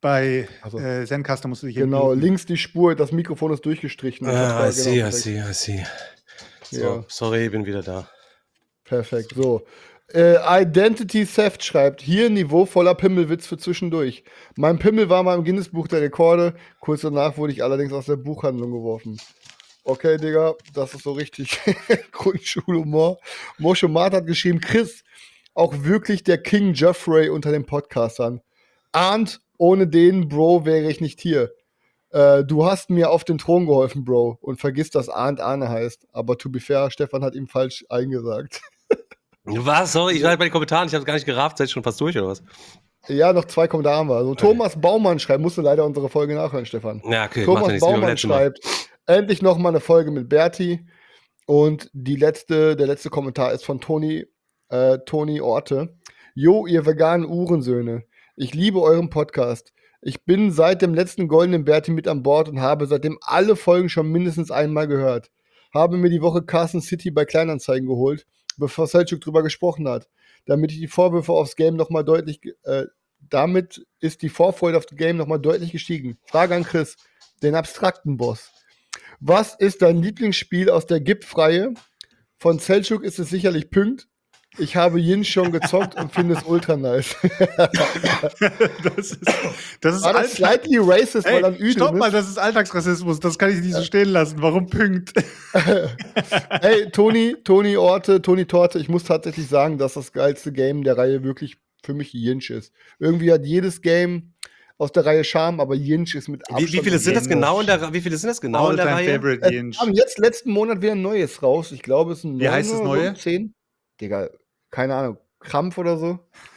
Bei Also, äh, Zencaster musst du dich genau, entmuten. links die Spur, das Mikrofon ist durchgestrichen. Ich hab Ah, da I see, genau I perfekt. see, I see. So, Ja, sorry, ich bin wieder da. perfekt. So. Äh, Identity Theft schreibt, hier niveauvoller Pimmelwitz für zwischendurch. Mein Pimmel war mal im Guinness-Buch der Rekorde. Kurz danach wurde ich allerdings aus der Buchhandlung geworfen. Okay, Digga, das ist so richtig Grundschulhumor. Moshe Mart hat geschrieben, Chris, auch wirklich der King Jeffrey unter den Podcastern. Ahnt, ohne den, Bro, wäre ich nicht hier. Äh, du hast mir auf den Thron geholfen, Bro. Und vergiss, dass Arndt Arne heißt. Aber to be fair, Stefan hat ihm falsch eingesagt. Was? Sorry, ich war bei den Kommentaren, ich habe gar nicht gerafft, seid ihr schon fast durch oder was? Ja, noch zwei Kommentare haben wir. Also, Okay. Thomas Baumann schreibt, musst du leider unsere Folge nachhören, Stefan. Ja, okay, macht ja Thomas nichts, wie beim Baumann letzten Mal. schreibt, endlich noch mal eine Folge mit Berti. Und die letzte, der letzte Kommentar ist von Toni, äh, Toni Orte. Jo, ihr veganen Uhrensöhne. Ich liebe euren Podcast. Ich bin seit dem letzten Goldenen Berti mit an Bord und habe seitdem alle Folgen schon mindestens einmal gehört. Habe mir die Woche Carson City bei Kleinanzeigen geholt, bevor Selçuk drüber gesprochen hat. Damit ich die Vorwürfe aufs Game nochmal deutlich, äh, damit ist die Vorfreude auf das Game nochmal deutlich gestiegen. Frage an Chris, den abstrakten Boss. Was ist dein Lieblingsspiel aus der G I P-Reihe? Von Selçuk ist es sicherlich Pünkt. Ich habe Yin schon gezockt und finde es ultra nice. das ist, das ist War das Alltag- slightly racist, weil Ey, dann Üdem stopp mal, ist? das ist Alltagsrassismus. Das kann ich nicht so stehen lassen. Warum Pünkt? Ey, Toni, Toni Orte, Toni Torte, ich muss tatsächlich sagen, dass das geilste Game der Reihe wirklich für mich Yinch ist. Irgendwie hat jedes Game aus der Reihe Charme, aber Yinch ist mit Abstand. Wie, wie viele sind das das genau in der, wie viele sind das genau in der All-time Reihe? favorite Es Yinch. kam jetzt letzten Monat wieder ein neues raus. Ich glaube, es ist ein Wie heißt das oder neue? So, zehn. Digga, keine Ahnung. Krampf oder so?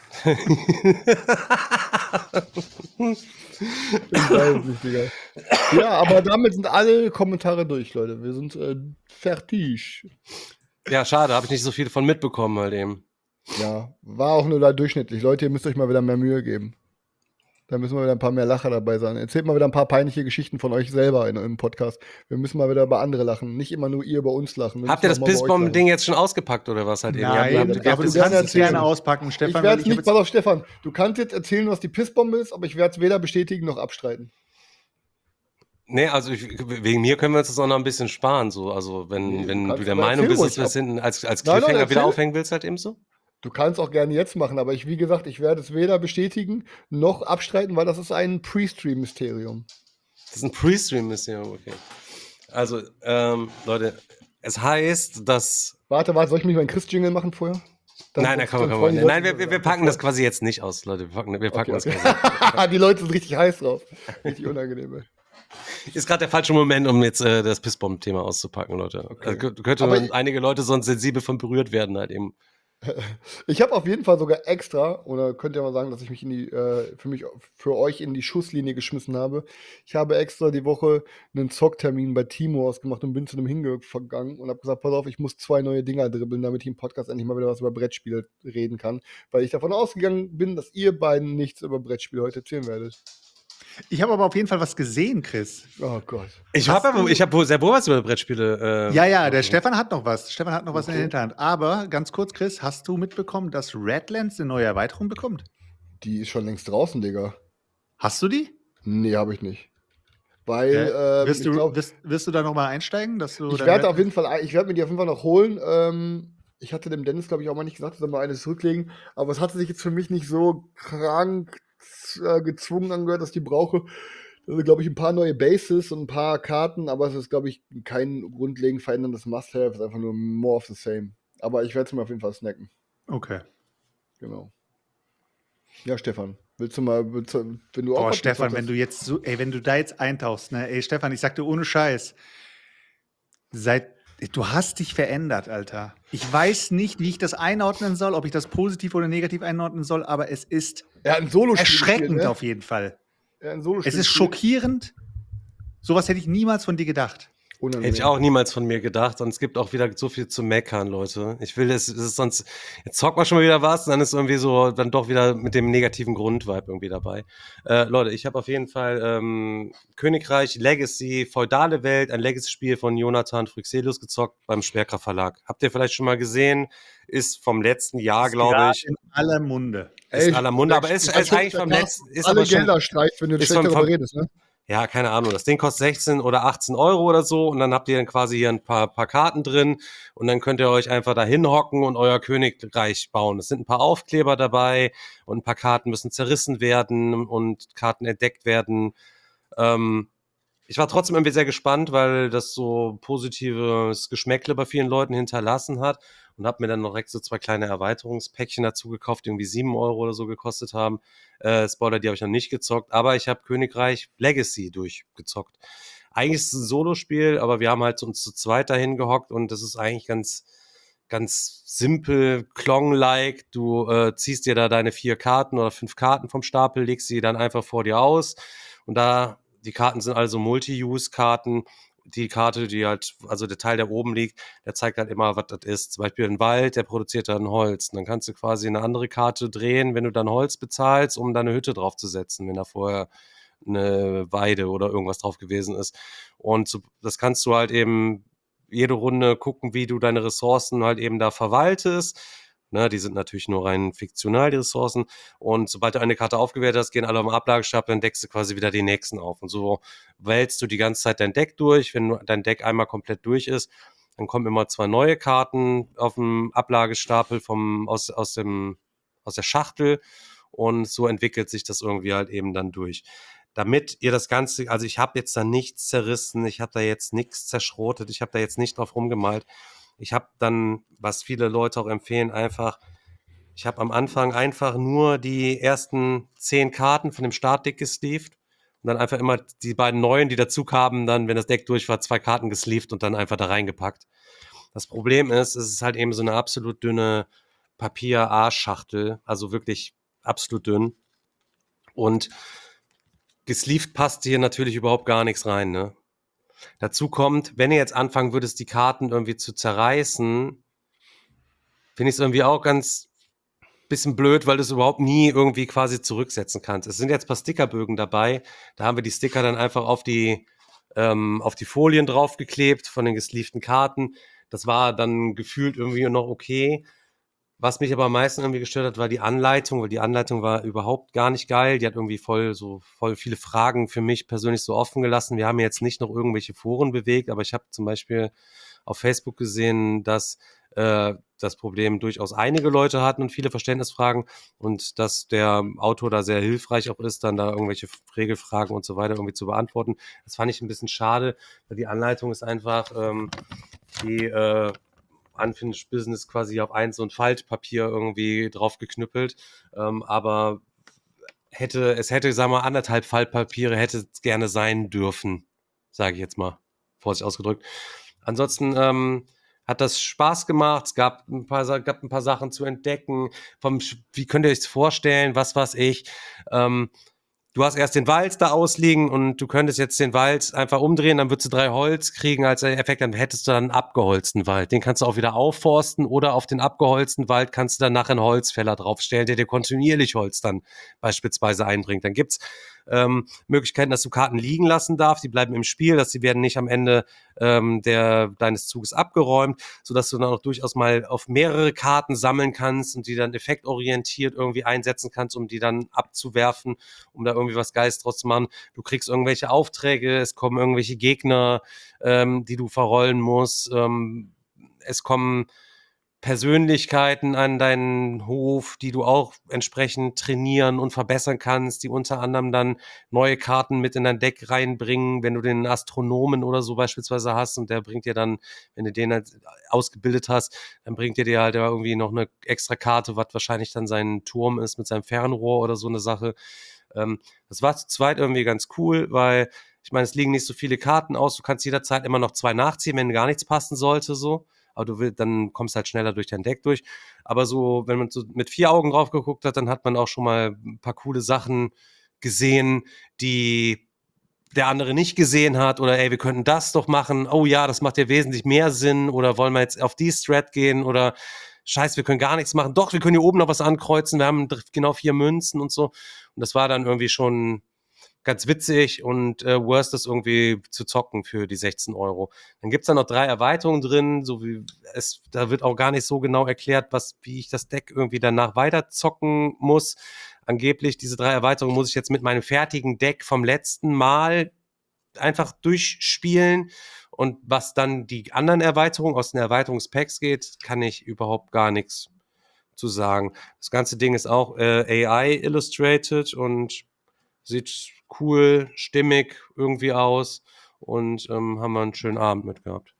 Ich weiß es nicht, Digga. Ja, aber damit sind alle Kommentare durch, Leute. Wir sind äh, fertig. Ja, schade, habe ich nicht so viel von mitbekommen halt eben. Ja, war auch nur da durchschnittlich. Leute, ihr müsst euch mal wieder mehr Mühe geben. Da müssen mal wieder ein paar mehr Lacher dabei sein. Erzählt mal wieder ein paar peinliche Geschichten von euch selber in eurem Podcast. Wir müssen mal wieder über andere lachen. Nicht immer nur ihr über uns lachen. Wir Habt ihr das müssen auch mal über euch Pissbomben-Ding jetzt schon ausgepackt oder was halt eben? Nein, Ihr habt- ihr habt- aber du gerne kannst es erzählen. gerne auspacken, lachen. Stefan. Ich werde weil es nicht, hab pass auf, Stefan, du kannst jetzt erzählen, was die Pissbombe ist, aber ich werde es weder bestätigen noch abstreiten. Nee, also ich, wegen mir können wir uns das auch noch ein bisschen sparen. So. Also wenn, Nee, du wenn du kannst der aber Meinung erzähl bist, dass ruhig wir es ab. hinten als, als Nein, nein, Cliffhanger wieder erzähl. aufhängen willst, halt eben so? Du kannst auch gerne jetzt machen, aber ich, wie gesagt, ich werde es weder bestätigen noch abstreiten, weil das ist ein Pre-Stream-Mysterium. Das ist ein Pre-Stream-Mysterium, okay. Also, ähm, Leute, es heißt, dass. Warte, warte, soll ich mich meinen Chris-Jingle machen vorher? Dann- nein, nein, komm, dann komm, freuen komm. die Nein, Leute wir, wir, sich. wir packen das quasi jetzt nicht aus, Leute. Wir packen, wir packen Okay, das quasi. okay. Die Leute sind richtig heiß drauf. Richtig unangenehm. Ey. Ist gerade der falsche Moment, um jetzt äh, das Pissbomben-Thema auszupacken, Leute. Okay. Da kö- könnte Aber man ich- einige Leute sonst sensibel von berührt werden, halt eben. Ich habe auf jeden Fall sogar extra, oder könnt ihr mal sagen, dass ich mich in die, äh, für mich, für euch in die Schusslinie geschmissen habe. Ich habe extra die Woche einen Zocktermin bei Timo ausgemacht und bin zu einem hingegangen und habe gesagt, pass auf, ich muss zwei neue Dinger dribbeln, damit ich im Podcast endlich mal wieder was über Brettspiele reden kann. Weil ich davon ausgegangen bin, dass ihr beiden nichts über Brettspiele heute erzählen werdet. Ich habe aber auf jeden Fall was gesehen, Chris. Oh Gott. Ich habe aber, ich habe sehr wohl was über Brettspiele. Äh, Ja, ja, der Stefan hat noch was. Stefan hat noch was in Okay. der Hinterhand. Aber ganz kurz, Chris, hast du mitbekommen, dass Redlands eine neue Erweiterung bekommt? Die ist schon längst draußen, Digga. Hast du die? Nee, habe ich nicht. Weil, Äh, ähm, wirst, ich du, glaub, wirst, wirst du da noch mal einsteigen? Dass du Ich dein werde Red- auf jeden Fall, ich werde mir die auf jeden Fall noch holen. Ähm, ich hatte dem Dennis, glaube ich, auch mal nicht gesagt, dass er mal eine zurücklegen. Aber es hatte sich jetzt für mich nicht so krank äh, gezwungen angehört, dass ich die brauche. Also, glaube ich, ein paar neue Bases und ein paar Karten, aber es ist, glaube ich, kein grundlegend veränderndes Must-Have. Es ist einfach nur more of the same. Aber ich werde es mir auf jeden Fall snacken. Okay. Genau. Ja, Stefan, willst du mal, willst du, wenn du auch Boah, was Stefan, gezockt wenn hast- du jetzt so, ey, wenn du da jetzt eintauchst, ne, ey, Stefan, ich sag dir ohne Scheiß, seit, du hast dich verändert, Alter. Ich weiß nicht, wie ich das einordnen soll, ob ich das positiv oder negativ einordnen soll, aber es ist Er hat ein Solo erschreckend auf jeden Fall. Ja, ein Solospiel Es ist gespielt. schockierend. Sowas hätte ich niemals von dir gedacht. Unangenehm. Hätte ich auch niemals von mir gedacht. Und es gibt auch wieder so viel zu meckern, Leute. Ich will das, es ist sonst, jetzt zockt man schon mal wieder was und dann ist irgendwie so, dann doch wieder mit dem negativen Grundvibe irgendwie dabei. Äh, Leute, ich habe auf jeden Fall ähm, Königreich Legacy, feudale Welt, ein Legacy-Spiel von Jonathan Fryxelius gezockt beim Sperker Verlag. Habt ihr vielleicht schon mal gesehen? Ist vom letzten Jahr, glaube ich. In aller Munde. Ist in aller Munde, aber ist, ist eigentlich vom letzten, ist alle aber schon, Gelder streicht, wenn du ist schlecht vom- darüber vom- redest, ne? ja, keine Ahnung, das Ding kostet sechzehn oder achtzehn Euro oder so und dann habt ihr dann quasi hier ein paar, paar Karten drin und dann könnt ihr euch einfach da hinhocken und euer Königreich bauen. Es sind ein paar Aufkleber dabei und ein paar Karten müssen zerrissen werden und Karten entdeckt werden. Ähm, ich war trotzdem irgendwie sehr gespannt, weil das so positives Geschmäckle bei vielen Leuten hinterlassen hat und habe mir dann noch direkt so zwei kleine Erweiterungspäckchen dazu gekauft, die irgendwie sieben Euro oder so gekostet haben. Äh, Spoiler, die habe ich noch nicht gezockt, aber ich habe Königreich Legacy durchgezockt. Eigentlich ist es ein Solospiel, aber wir haben halt uns zu zweit dahin gehockt und das ist eigentlich ganz, ganz simpel, Klong-like. Du äh, ziehst dir da deine vier Karten oder fünf Karten vom Stapel, legst sie dann einfach vor dir aus und da, die Karten sind also Multi-Use-Karten. Die Karte, die halt, also der Teil, der oben liegt, der zeigt halt immer, was das ist. Zum Beispiel ein Wald, der produziert dann Holz. Und dann kannst du quasi eine andere Karte drehen, wenn du dann Holz bezahlst, um da eine Hütte draufzusetzen, wenn da vorher eine Weide oder irgendwas drauf gewesen ist. Und so, das kannst du halt eben jede Runde gucken, wie du deine Ressourcen halt eben da verwaltest. Ne, die sind natürlich nur rein fiktional, die Ressourcen. Und sobald du eine Karte aufgewertet hast, gehen alle am Ablagestapel, dann deckst du quasi wieder die nächsten auf. Und so wälzt du die ganze Zeit dein Deck durch. Wenn dein Deck einmal komplett durch ist, dann kommen immer zwei neue Karten auf dem Ablagestapel vom, aus, aus, dem, aus der Schachtel. Und so entwickelt sich das irgendwie halt eben dann durch. Damit ihr das Ganze, also ich habe jetzt da nichts zerrissen, ich habe da jetzt nichts zerschrotet, ich habe da jetzt nicht drauf rumgemalt. Ich habe dann, was viele Leute auch empfehlen, einfach, ich habe am Anfang einfach nur die ersten zehn Karten von dem Startdeck gesleeved und dann einfach immer die beiden neuen, die dazu kamen, dann, wenn das Deck durch war, zwei Karten gesleeved und dann einfach da reingepackt. Das Problem ist, es ist halt eben so eine absolut dünne Papier-A-Schachtel, also wirklich absolut dünn. Und gesleeved passt hier natürlich überhaupt gar nichts rein, ne? Dazu kommt, wenn ihr jetzt anfangen würdest, die Karten irgendwie zu zerreißen, finde ich es irgendwie auch ganz bisschen blöd, weil du es überhaupt nie irgendwie quasi zurücksetzen kannst. Es sind jetzt ein paar Stickerbögen dabei. Da haben wir die Sticker dann einfach auf die, ähm, auf die Folien draufgeklebt von den gesleevten Karten. Das war dann gefühlt irgendwie noch okay. Was mich aber am meisten irgendwie gestört hat, war die Anleitung, weil die Anleitung war überhaupt gar nicht geil. Die hat irgendwie voll so voll viele Fragen für mich persönlich so offen gelassen. Wir haben jetzt nicht noch irgendwelche Foren bewegt, aber ich habe zum Beispiel auf Facebook gesehen, dass äh, das Problem durchaus einige Leute hatten und viele Verständnisfragen und dass der Autor da sehr hilfreich auch ist, dann da irgendwelche Regelfragen und so weiter irgendwie zu beantworten. Das fand ich ein bisschen schade, weil die Anleitung ist einfach ähm, die äh, Unfinished Business quasi auf ein so ein Faltpapier irgendwie draufgeknüppelt, ähm, aber hätte, es hätte, sagen wir mal, anderthalb Faltpapiere hätte es gerne sein dürfen, sage ich jetzt mal, vorsichtig ausgedrückt. Ansonsten ähm, hat das Spaß gemacht, es gab ein paar, gab ein paar Sachen zu entdecken, vom, wie könnt ihr euch das vorstellen, was weiß ich, ähm, du hast erst den Wald da ausliegen und du könntest jetzt den Wald einfach umdrehen, dann würdest du drei Holz kriegen als Effekt, dann hättest du dann einen abgeholzten Wald. Den kannst du auch wieder aufforsten oder auf den abgeholzten Wald kannst du dann nachher einen Holzfäller draufstellen, der dir kontinuierlich Holz dann beispielsweise einbringt. Dann gibt's ähm, Möglichkeiten, dass du Karten liegen lassen darfst, die bleiben im Spiel, dass sie werden nicht am Ende ähm, der, deines Zuges abgeräumt, sodass du dann auch durchaus mal auf mehrere Karten sammeln kannst und die dann effektorientiert irgendwie einsetzen kannst, um die dann abzuwerfen, um da irgendwie was Geiles draus zu machen. Du kriegst irgendwelche Aufträge, es kommen irgendwelche Gegner, ähm, die du verrollen musst, ähm, es kommen Persönlichkeiten an deinen Hof, die du auch entsprechend trainieren und verbessern kannst, die unter anderem dann neue Karten mit in dein Deck reinbringen, wenn du den Astronomen oder so beispielsweise hast und der bringt dir dann, wenn du den halt ausgebildet hast, dann bringt dir dir halt irgendwie noch eine extra Karte, was wahrscheinlich dann sein Turm ist mit seinem Fernrohr oder so eine Sache. Ähm, das war zu zweit irgendwie ganz cool, weil ich meine, es liegen nicht so viele Karten aus, du kannst jederzeit immer noch zwei nachziehen, wenn gar nichts passen sollte, so. Aber du willst, dann kommst halt schneller durch dein Deck durch. Aber so, wenn man so mit vier Augen drauf geguckt hat, dann hat man auch schon mal ein paar coole Sachen gesehen, die der andere nicht gesehen hat oder ey, wir könnten das doch machen, oh ja, das macht ja wesentlich mehr Sinn oder wollen wir jetzt auf die Strat gehen oder scheiße, wir können gar nichts machen, doch, wir können hier oben noch was ankreuzen, wir haben genau vier Münzen und so und das war dann irgendwie schon ganz witzig und äh, worth das irgendwie zu zocken für die sechzehn Euro. Dann gibt's da noch drei Erweiterungen drin, so wie es, da wird auch gar nicht so genau erklärt, was, wie ich das Deck irgendwie danach weiter zocken muss. Angeblich, diese drei Erweiterungen muss ich jetzt mit meinem fertigen Deck vom letzten Mal einfach durchspielen. Und was dann die anderen Erweiterungen aus den Erweiterungspacks geht, kann ich überhaupt gar nichts zu sagen. Das ganze Ding ist auch äh, A I illustrated und sieht cool, stimmig irgendwie aus. Und ähm, haben wir einen schönen Abend mit gehabt.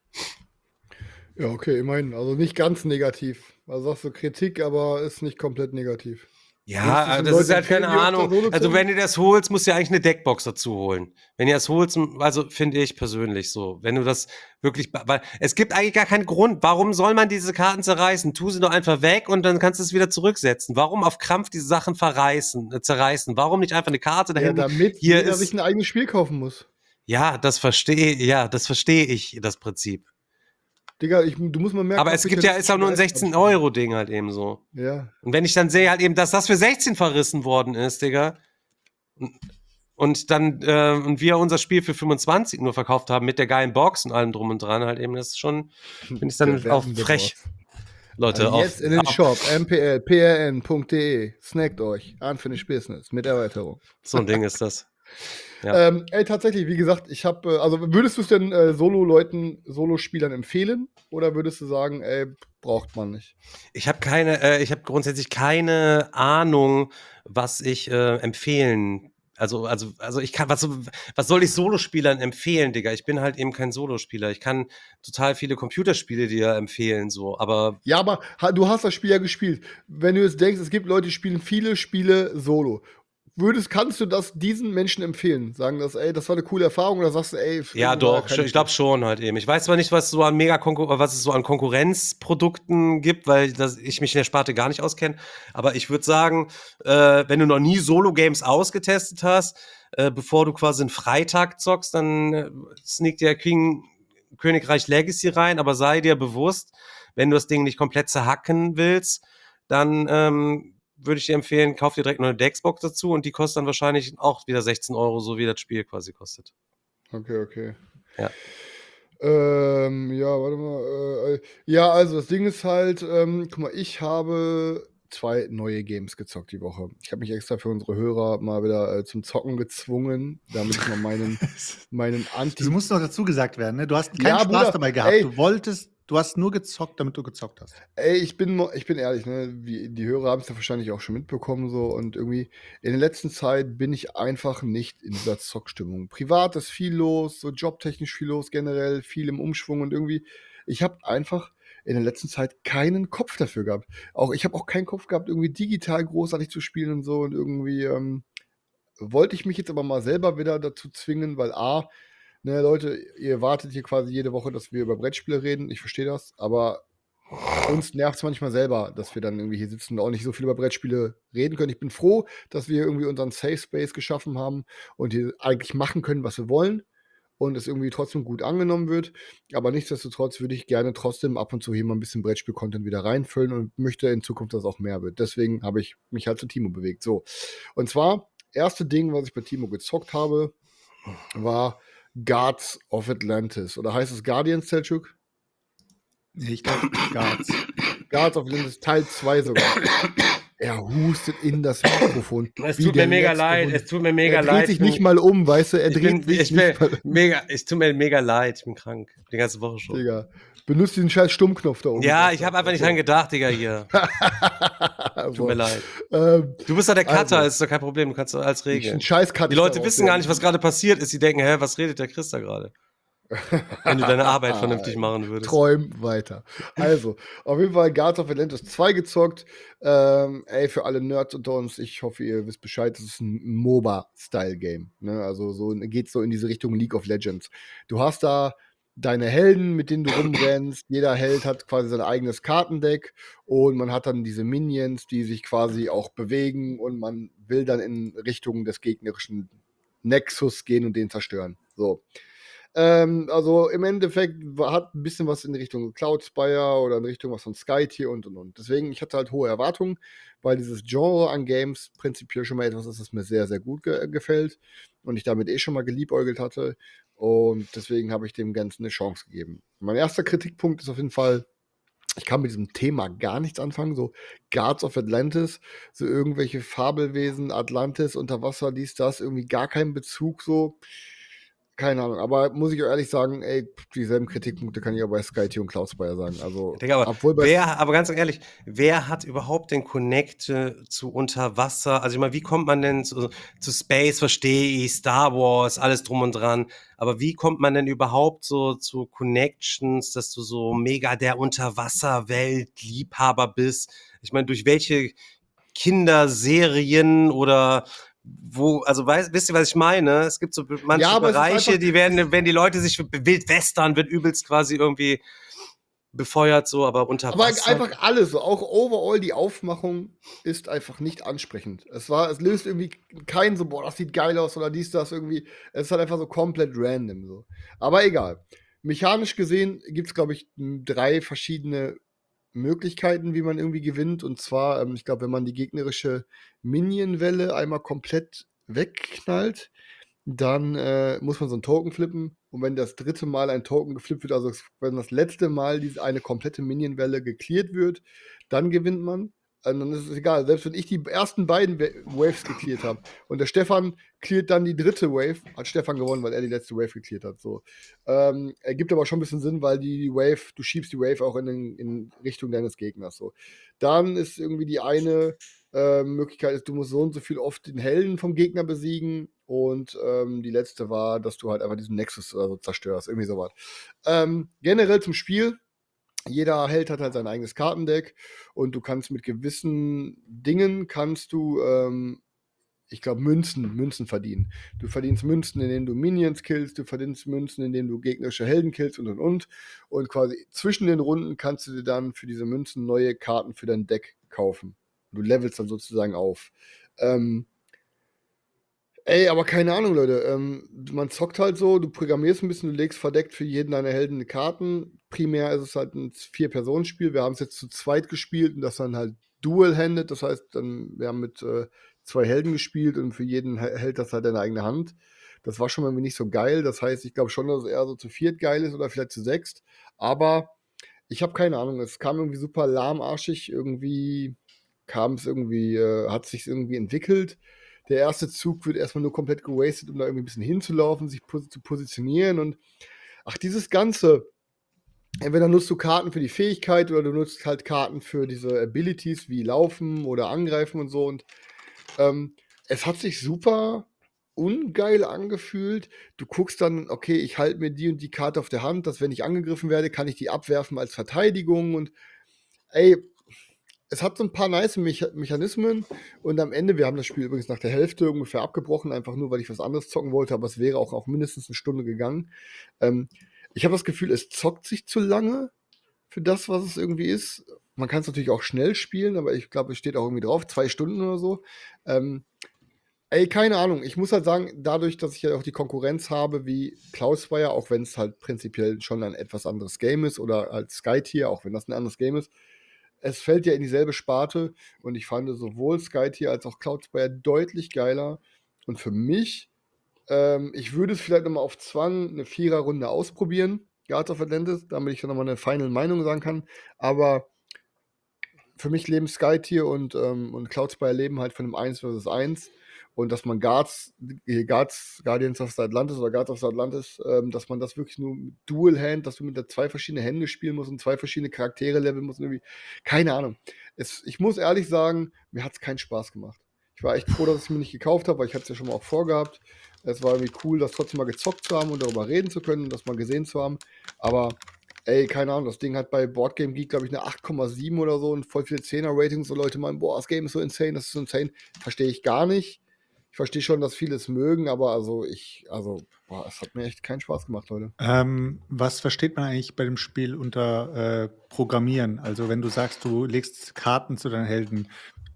Ja, okay, immerhin. Also nicht ganz negativ. Also sagst du Kritik, aber ist nicht komplett negativ. Ja, das ist halt keine Ahnung. Also wenn du das holst, musst du ja eigentlich eine Deckbox dazu holen. Wenn ihr das holst, also finde ich persönlich so, wenn du das wirklich, weil es gibt eigentlich gar keinen Grund, warum soll man diese Karten zerreißen? Tu sie doch einfach weg und dann kannst du es wieder zurücksetzen. Warum auf Krampf diese Sachen verreißen, äh, zerreißen? Warum nicht einfach eine Karte dahin? Ja, damit hier jeder ist, sich ein eigenes Spiel kaufen muss. Ja, das verstehe, ja, das verstehe ich, das Prinzip. Digga, ich, du musst mal merken. Aber es gibt ja, ist auch nur ein sechzehn Euro Ding halt eben so. Ja. Und wenn ich dann sehe halt eben, dass das für sechzehn verrissen worden ist, Digga, und, und dann, äh, und wir unser Spiel für fünfundzwanzig nur verkauft haben mit der geilen Box und allem drum und dran halt eben, das ist schon, finde ich dann auch frech. Leute, also jetzt auf, in den auf, Shop, m p l p r n punkt d e, snackt euch, Unfinished Business mit Erweiterung. So ein Ding ist das. Ja. Ähm, ey, tatsächlich, wie gesagt, ich habe, also würdest du es denn äh, Solo-Leuten, Solo-Spielern empfehlen oder würdest du sagen, ey, braucht man nicht? Ich habe keine, äh, ich habe grundsätzlich keine Ahnung, was ich äh, empfehlen. Also, also, also ich kann, was, was soll ich Solospielern empfehlen, Digga? Ich bin halt eben kein Solospieler. Ich kann total viele Computerspiele dir empfehlen, so, aber. Ja, aber ha, du hast das Spiel ja gespielt. Wenn du jetzt denkst, es gibt Leute, die spielen viele Spiele solo. Würdest, kannst du das diesen Menschen empfehlen? Sagen das, ey, das war eine coole Erfahrung oder sagst du, ey, ja, doch, ich glaube schon halt eben. Ich weiß zwar nicht, was so an mega Konkur- was es so an Konkurrenzprodukten gibt, weil das, ich mich in der Sparte gar nicht auskenne. Aber ich würde sagen, äh, wenn du noch nie Solo-Games ausgetestet hast, äh, bevor du quasi einen Freitag zockst, dann äh, sneakt dir King, Königreich Legacy rein, aber sei dir bewusst, wenn du das Ding nicht komplett zerhacken willst, dann ähm, würde ich dir empfehlen, kauf dir direkt noch eine Decksbox dazu und die kostet dann wahrscheinlich auch wieder sechzehn Euro, so wie das Spiel quasi kostet. Okay, okay. Ja. Ähm, ja, warte mal. Äh, ja, also das Ding ist halt, ähm, guck mal, ich habe zwei neue Games gezockt die Woche. Ich habe mich extra für unsere Hörer mal wieder äh, zum Zocken gezwungen, damit ich mal meinen, meinen Anti... Das muss noch dazu gesagt werden, ne? Du hast keinen Ja, Spaß Bruder, dabei gehabt. ey. Du wolltest, du hast nur gezockt, damit du gezockt hast. Ey, ich bin, mo- ich bin ehrlich, ne? Wie, die Hörer haben es ja wahrscheinlich auch schon mitbekommen, so. Und irgendwie in der letzten Zeit bin ich einfach nicht in dieser Zockstimmung. Privat ist viel los, so jobtechnisch viel los, generell viel im Umschwung und irgendwie, ich habe einfach in der letzten Zeit keinen Kopf dafür gehabt. Auch ich habe auch keinen Kopf gehabt, irgendwie digital großartig zu spielen und so. Und irgendwie ähm, wollte ich mich jetzt aber mal selber wieder dazu zwingen, weil A, ne, Leute, ihr wartet hier quasi jede Woche, dass wir über Brettspiele reden. Ich verstehe das, aber uns nervt es manchmal selber, dass wir dann irgendwie hier sitzen und auch nicht so viel über Brettspiele reden können. Ich bin froh, dass wir irgendwie unseren Safe Space geschaffen haben und hier eigentlich machen können, was wir wollen und es irgendwie trotzdem gut angenommen wird. Aber nichtsdestotrotz würde ich gerne trotzdem ab und zu hier mal ein bisschen Brettspiel-Content wieder reinfüllen und möchte in Zukunft, dass auch mehr wird. Deswegen habe ich mich halt zu Timo bewegt. So. Und zwar, erste Ding, was ich bei Timo gezockt habe, war Guards of Atlantis. Oder heißt es Guardians, Selçuk? Nee, ich glaube, Guards. Guards of Atlantis Teil zwei sogar. Er hustet in das Mikrofon. Es wie tut mir der mega letzte leid, Hund. es tut mir mega er dreht leid. sich ich bin- nicht mal um, weißt du? Er ich dreht bin, sich ich nicht bin mal mega, es tut mir mega leid, ich bin krank. Die ganze Woche schon. Digga. Benutzt diesen scheiß Stummknopf da oben. Ja, ich habe einfach nicht dran gedacht, Digga, hier. Tut mir leid. Ähm, Du bist doch der Cutter, Also. ist doch kein Problem, du kannst doch alles ich regeln. einen scheiß Cut Die Leute daraus wissen gar sehen. nicht, was gerade passiert ist. Die denken, hä, was redet der Chris da gerade? Wenn du deine Arbeit vernünftig machen würdest. Träum weiter. Also, auf jeden Fall Guards of Atlantis zwei gezockt. Ähm, ey, für alle Nerds unter uns, ich hoffe, ihr wisst Bescheid, das ist ein MOBA-Style-Game. Ne? Also so geht so in diese Richtung League of Legends. Du hast da deine Helden, mit denen du rumrennst. Jeder Held hat quasi sein eigenes Kartendeck und man hat dann diese Minions, die sich quasi auch bewegen und man will dann in Richtung des gegnerischen Nexus gehen und den zerstören. So. Ähm, also im Endeffekt war, hat ein bisschen was in Richtung Cloudspire oder in Richtung was von Skytier und und und. Deswegen, ich hatte halt hohe Erwartungen, weil dieses Genre an Games prinzipiell schon mal etwas ist, das mir sehr, sehr gut ge gefällt und ich damit eh schon mal geliebäugelt hatte. Und deswegen habe ich dem Ganzen eine Chance gegeben. Mein erster Kritikpunkt ist auf jeden Fall, ich kann mit diesem Thema gar nichts anfangen. So Guards of Atlantis, so irgendwelche Fabelwesen, Atlantis, unter Wasser, dies, das, irgendwie gar keinen Bezug so. Keine Ahnung, aber muss ich auch ehrlich sagen, ey, dieselben Kritikpunkte kann ich auch bei Skytier und Cloudspire sagen. Also, Digga, aber, obwohl bei wer, aber ganz ehrlich, wer hat überhaupt den Connect äh, zu Unterwasser? Also ich meine, wie kommt man denn zu, zu Space, verstehe ich, Star Wars, alles drum und dran, aber wie kommt man denn überhaupt so zu Connections, dass du so mega der Unterwasserwelt-Liebhaber bist? Ich meine, durch welche Kinderserien oder wo, also weißt, wisst ihr, was ich meine? Es gibt so manche Ja, aber es ist Bereiche, einfach- die werden, wenn die Leute sich für Wildwestern, wird übelst quasi irgendwie befeuert, so, aber unter Aber Wasser. einfach alles, so auch overall die Aufmachung ist einfach nicht ansprechend. Es war, es löst irgendwie kein so, boah, das sieht geil aus oder dies, das irgendwie. Es ist halt einfach so komplett random so. Aber egal. Mechanisch gesehen gibt es, glaube ich, m, drei verschiedene Möglichkeiten, wie man irgendwie gewinnt. Und zwar, ähm, ich glaube, wenn man die gegnerische Minion-Welle einmal komplett wegknallt, dann äh, muss man so einen Token flippen. Und wenn das dritte Mal ein Token geflippt wird, also wenn das letzte Mal diese eine komplette Minion-Welle gecleart wird, dann gewinnt man. Und dann ist es egal. Selbst wenn ich die ersten beiden Wa- Waves gecleart habe und der Stefan cleart dann die dritte Wave, hat Stefan gewonnen, weil er die letzte Wave gecleart hat. So. Ähm, ergibt aber schon ein bisschen Sinn, weil die, die Wave, du schiebst die Wave auch in, den, in Richtung deines Gegners. So. Dann ist irgendwie die eine äh, Möglichkeit, ist, du musst so und so viel oft den Helden vom Gegner besiegen. Und ähm, die letzte war, dass du halt einfach diesen Nexus also zerstörst. Irgendwie sowas. Ähm, generell zum Spiel. Jeder Held hat halt sein eigenes Kartendeck und du kannst mit gewissen Dingen kannst du, ähm, ich glaube, Münzen, Münzen verdienen. Du verdienst Münzen, indem du Minions killst, du verdienst Münzen, indem du gegnerische Helden killst und und und. Und quasi zwischen den Runden kannst du dir dann für diese Münzen neue Karten für dein Deck kaufen. Du levelst dann sozusagen auf. Ähm, Ey, aber keine Ahnung, Leute. Ähm, man zockt halt so, du programmierst ein bisschen, du legst verdeckt für jeden deiner Helden Karten. Primär ist es halt ein Vier-Personen-Spiel. Wir haben es jetzt zu zweit gespielt und das dann halt dual-handed. Das heißt, dann, wir haben mit äh, zwei Helden gespielt und für jeden Hel- Held das halt deine eigene Hand. Das war schon mal nicht so geil. Das heißt, ich glaube schon, dass es eher so zu viert geil ist oder vielleicht zu sechst. Aber ich habe keine Ahnung. Es kam irgendwie super lahmarschig. Irgendwie kam es irgendwie, äh, hat sich irgendwie entwickelt. Der erste Zug wird erstmal nur komplett gewastet, um da irgendwie ein bisschen hinzulaufen, sich pos zu positionieren und ach, dieses Ganze. Entweder nutzt du Karten für die Fähigkeit oder du nutzt halt Karten für diese Abilities wie Laufen oder Angreifen und so. Und ähm, es hat sich super ungeil angefühlt. Du guckst dann, okay, ich halte mir die und die Karte auf der Hand, dass wenn ich angegriffen werde, kann ich die abwerfen als Verteidigung. Und ey, es hat so ein paar nice Mecha Mechanismen und am Ende, wir haben das Spiel übrigens nach der Hälfte ungefähr abgebrochen, einfach nur, weil ich was anderes zocken wollte, aber es wäre auch, auch mindestens eine Stunde gegangen. Ähm, ich habe das Gefühl, es zockt sich zu lange für das, was es irgendwie ist. Man kann es natürlich auch schnell spielen, aber ich glaube, es steht auch irgendwie drauf, zwei Stunden oder so. Ähm, ey, keine Ahnung. Ich muss halt sagen, dadurch, dass ich ja auch die Konkurrenz habe wie Cloudspire, auch wenn es halt prinzipiell schon ein etwas anderes Game ist oder als Skytier, auch wenn das ein anderes Game ist, es fällt ja in dieselbe Sparte und ich fand sowohl Skytier als auch Cloudspire deutlich geiler. Und für mich, ähm, ich würde es vielleicht nochmal auf Zwang eine Vierer-Runde ausprobieren, Guards of Atlantis, damit ich dann nochmal eine final Meinung sagen kann. Aber für mich leben Skytier und, ähm, und Cloudspire leben halt von einem eins versus eins. Und dass man Guards, äh, Guards, Guardians of the Atlantis oder Guards of the Atlantis, ähm, dass man das wirklich nur mit Dual Hand, dass du mit der zwei verschiedene Hände spielen musst und zwei verschiedene Charaktere leveln musst. Irgendwie. Keine Ahnung. Es, ich muss ehrlich sagen, mir hat es keinen Spaß gemacht. Ich war echt froh, dass ich es mir nicht gekauft habe, weil ich hatte es ja schon mal auch vorgehabt. Es war irgendwie cool, das trotzdem mal gezockt zu haben und darüber reden zu können und das mal gesehen zu haben. Aber ey, keine Ahnung, das Ding hat bei Boardgame Geek, glaube ich, eine acht Komma sieben oder so und voll viele Zehner-Ratings. So Leute meinen, boah, das Game ist so insane, das ist so insane. Verstehe ich gar nicht. Ich verstehe schon, dass viele es mögen, aber also ich, also, boah, es hat mir echt keinen Spaß gemacht heute. Ähm, was versteht man eigentlich bei dem Spiel unter äh, Programmieren? Also wenn du sagst, du legst Karten zu deinen Helden,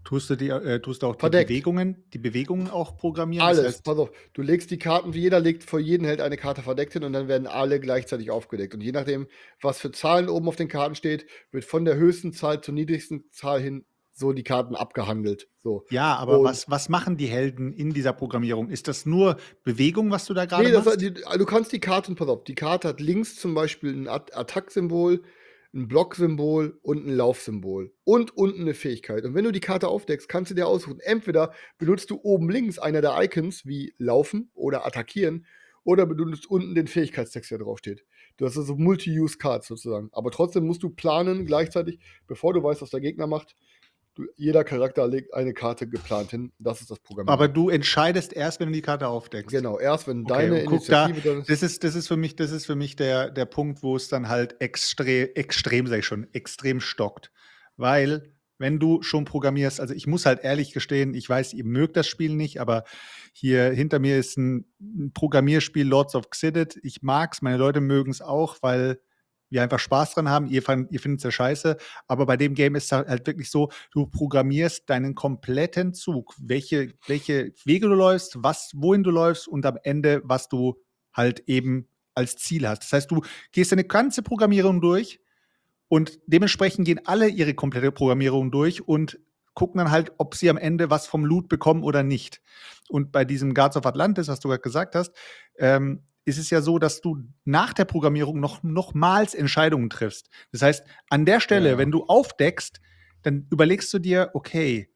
Tust du, die, äh, tust du auch die Verdeckt. Bewegungen, die Bewegungen auch programmieren? Alles, Das heißt, pass auf, du legst die Karten, jeder legt vor jeden Held eine Karte verdeckt hin und dann werden alle gleichzeitig aufgedeckt. Und je nachdem, was für Zahlen oben auf den Karten steht, wird von der höchsten Zahl zur niedrigsten Zahl hin so die Karten abgehandelt. So. ja, aber Und- was, was machen die Helden in dieser Programmierung? Ist das nur Bewegung, was du da gerade Nee, das, machst? die, du kannst die Karten, pass auf, die Karte hat links zum Beispiel ein At- Attack-Symbol, ein Block-Symbol und ein Laufsymbol. Und unten eine Fähigkeit. Und wenn du die Karte aufdeckst, kannst du dir aussuchen. Entweder benutzt du oben links einer der Icons wie Laufen oder Attackieren oder benutzt unten den Fähigkeitstext, der draufsteht. Du hast also Multi-Use-Cards sozusagen. Aber trotzdem musst du planen gleichzeitig, bevor du weißt, was der Gegner macht. Du, jeder Charakter legt eine Karte geplant hin. Das ist das Programm. Aber du entscheidest erst, wenn du die Karte aufdeckst. Genau, erst wenn Okay, deine und guck da, Initiative dann das ist, das ist für mich, das ist für mich der, der Punkt, wo es dann halt extrem, extrem, sag ich schon, extrem stockt. Weil, wenn du schon programmierst, also ich muss halt ehrlich gestehen, ich weiß, ihr mögt das Spiel nicht, aber hier hinter mir ist ein, ein Programmierspiel, Lords of Xidit. Ich mag's, meine Leute mögen es auch, weil wir einfach Spaß dran haben. Ihr, fand, ihr findet es ja scheiße. Aber bei dem Game ist es halt wirklich so, du programmierst deinen kompletten Zug, welche, welche Wege du läufst, was, wohin du läufst und am Ende, was du halt eben als Ziel hast. Das heißt, du gehst deine ganze Programmierung durch und dementsprechend gehen alle ihre komplette Programmierung durch und gucken dann halt, ob sie am Ende was vom Loot bekommen oder nicht. Und bei diesem Guards of Atlantis, was du gerade gesagt hast, ähm, ist es ja so, dass du nach der Programmierung noch nochmals Entscheidungen triffst. Das heißt, an der Stelle, Ja. wenn du aufdeckst, dann überlegst du dir, okay,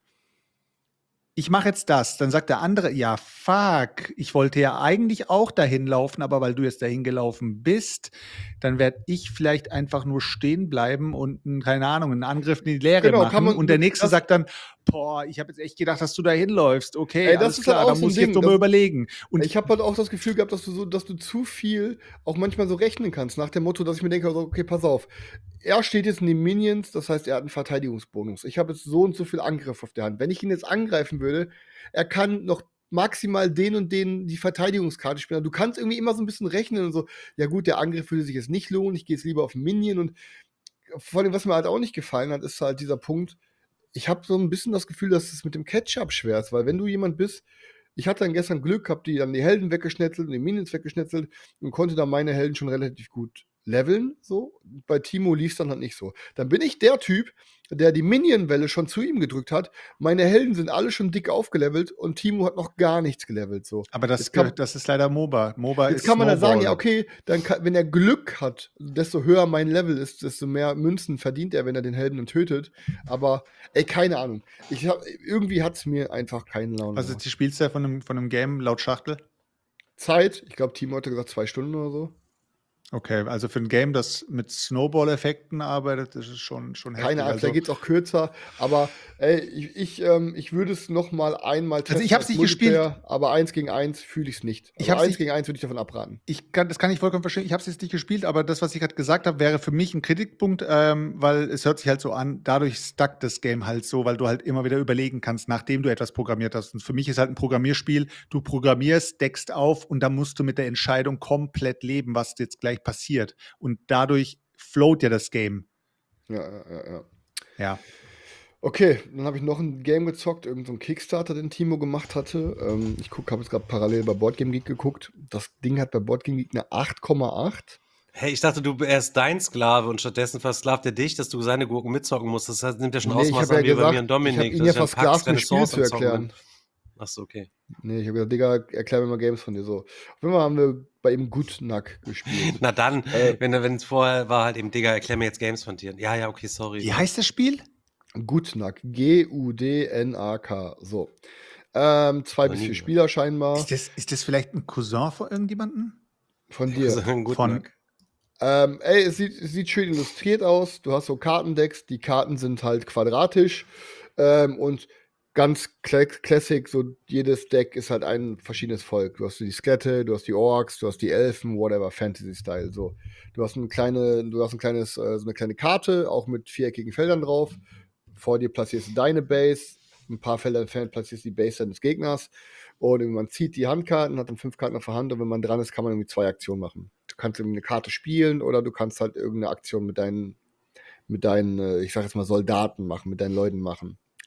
ich mache jetzt das. Dann sagt der andere, ja, fuck, ich wollte ja eigentlich auch dahin laufen, aber weil du jetzt dahin gelaufen bist, dann werde ich vielleicht einfach nur stehen bleiben und, einen, keine Ahnung, einen Angriff in die Leere Genau, machen. kann man- und der Nächste das- sagt dann, boah, ich habe jetzt echt gedacht, dass du dahin läufst. Okay, Ey, das alles ist halt klar, auch dann so ein muss ich jetzt Ding, nochmal das- überlegen. Und ich habe halt auch das Gefühl gehabt, dass du so, dass du zu viel auch manchmal so rechnen kannst, nach dem Motto, dass ich mir denke, also, okay, pass auf. Er steht jetzt in den Minions, das heißt, er hat einen Verteidigungsbonus. Ich habe jetzt so und so viel Angriff auf der Hand. Wenn ich ihn jetzt angreifen würde, er kann noch maximal den und den die Verteidigungskarte spielen. Du kannst irgendwie immer so ein bisschen rechnen und so, ja gut, der Angriff würde sich jetzt nicht lohnen, ich gehe jetzt lieber auf den Minion und vor allem, was mir halt auch nicht gefallen hat, ist halt dieser Punkt, ich habe so ein bisschen das Gefühl, dass es mit dem Ketchup schwer ist, weil wenn du jemand bist, ich hatte dann gestern Glück, hab die dann die Helden weggeschnetzelt und die Minions weggeschnetzelt und konnte dann meine Helden schon relativ gut leveln, so. Bei Timo lief es dann halt nicht so. Dann bin ich der Typ, der die Minion-Welle schon zu ihm gedrückt hat. Meine Helden sind alle schon dick aufgelevelt und Timo hat noch gar nichts gelevelt, so. aber das, Jetzt kann- das ist leider MOBA. MOBA Jetzt ist kann man dann sagen, Snowball. ja, okay, dann kann, wenn er Glück hat, desto höher mein Level ist, desto mehr Münzen verdient er, wenn er den Helden dann tötet. Aber, ey, keine Ahnung. Ich hab, irgendwie hat es mir einfach keinen Laune Was ist gemacht. die Spielzeit von einem, von einem Game laut Schachtel? Zeit, ich glaube, Timo hatte gesagt zwei Stunden oder so. Okay, also für ein Game, das mit Snowball-Effekten arbeitet, das ist schon, schon heftig. Keine Ahnung, Also, vielleicht geht es auch kürzer. Aber, ey, ich, ich, ähm, ich würde es noch mal einmal testen. ich hab's als nicht gespielt. Multiplayer, Aber eins gegen eins fühle ich es nicht. Ich Also hab's eins nicht- gegen eins würde ich davon abraten. ich kann, das kann ich vollkommen verstehen. Ich habe es jetzt nicht gespielt, aber das, was ich gerade gesagt habe, wäre für mich ein Kritikpunkt, ähm, weil es hört sich halt so an, dadurch stuck das Game halt so, weil du halt immer wieder überlegen kannst, nachdem du etwas programmiert hast. Und für mich ist halt ein Programmierspiel, du programmierst, deckst auf und dann musst du mit der Entscheidung komplett leben, was jetzt gleich passiert. Und dadurch float ja das Game. Ja, ja, ja, ja. Ja. Okay, dann habe ich noch ein Game gezockt, irgendein so ein Kickstarter, den Timo gemacht hatte. Ähm, ich habe jetzt gerade parallel bei Boardgame Geek geguckt. Das Ding hat bei Boardgame Geek eine acht Komma acht. Hey, ich dachte, du wärst dein Sklave und stattdessen versklavt er dich, dass du seine Gurken mitzocken musst. Das heißt, nimmt ja schon Nee, ich Ausmaß habe ja an wie bei gesagt, mir und ich Dominik. habe ihn dass ja ich dann versklavt, Pax ein Spiel Renaissance zu am Zocken erklären. bin. Achso, okay. Nee, ich habe gesagt, Digga, erklär mir mal Games von dir so. Auf jeden Fall haben wir bei ihm Gutnack gespielt. Na dann, Äh. wenn wenn es vorher war, halt eben, Digga, erklär mir jetzt Games von dir. Ja, ja, okay, sorry. Wie heißt das Spiel? Gutnack. G U D N A K. So. Ähm, zwei Noch bis nie vier gehört. Spieler scheinbar. Ist das, ist das vielleicht ein Cousin von irgendjemandem? Von Also, dir. einen guten Von- Nack. Ähm, ey, es sieht, es sieht schön illustriert aus. Du hast so Kartendecks. Die Karten sind halt quadratisch. Ähm, und ganz cla classic, so jedes Deck ist halt ein verschiedenes Volk. Du hast die Skelette, du hast die Orks, du hast die Elfen, whatever, Fantasy-Style. So. Du hast eine kleine, du hast ein kleines, äh, so eine kleine Karte, auch mit viereckigen Feldern drauf. Vor dir platzierst du deine Base. Ein paar Felder entfernt platzierst du die Base deines Gegners. Und man zieht die Handkarten, hat dann fünf Karten auf der Hand und wenn man dran ist, kann man irgendwie zwei Aktionen machen. Du kannst irgendwie eine Karte spielen oder du kannst halt irgendeine Aktion mit deinen, mit deinen, äh, ich sag jetzt mal, Soldaten machen, mit deinen Leuten machen.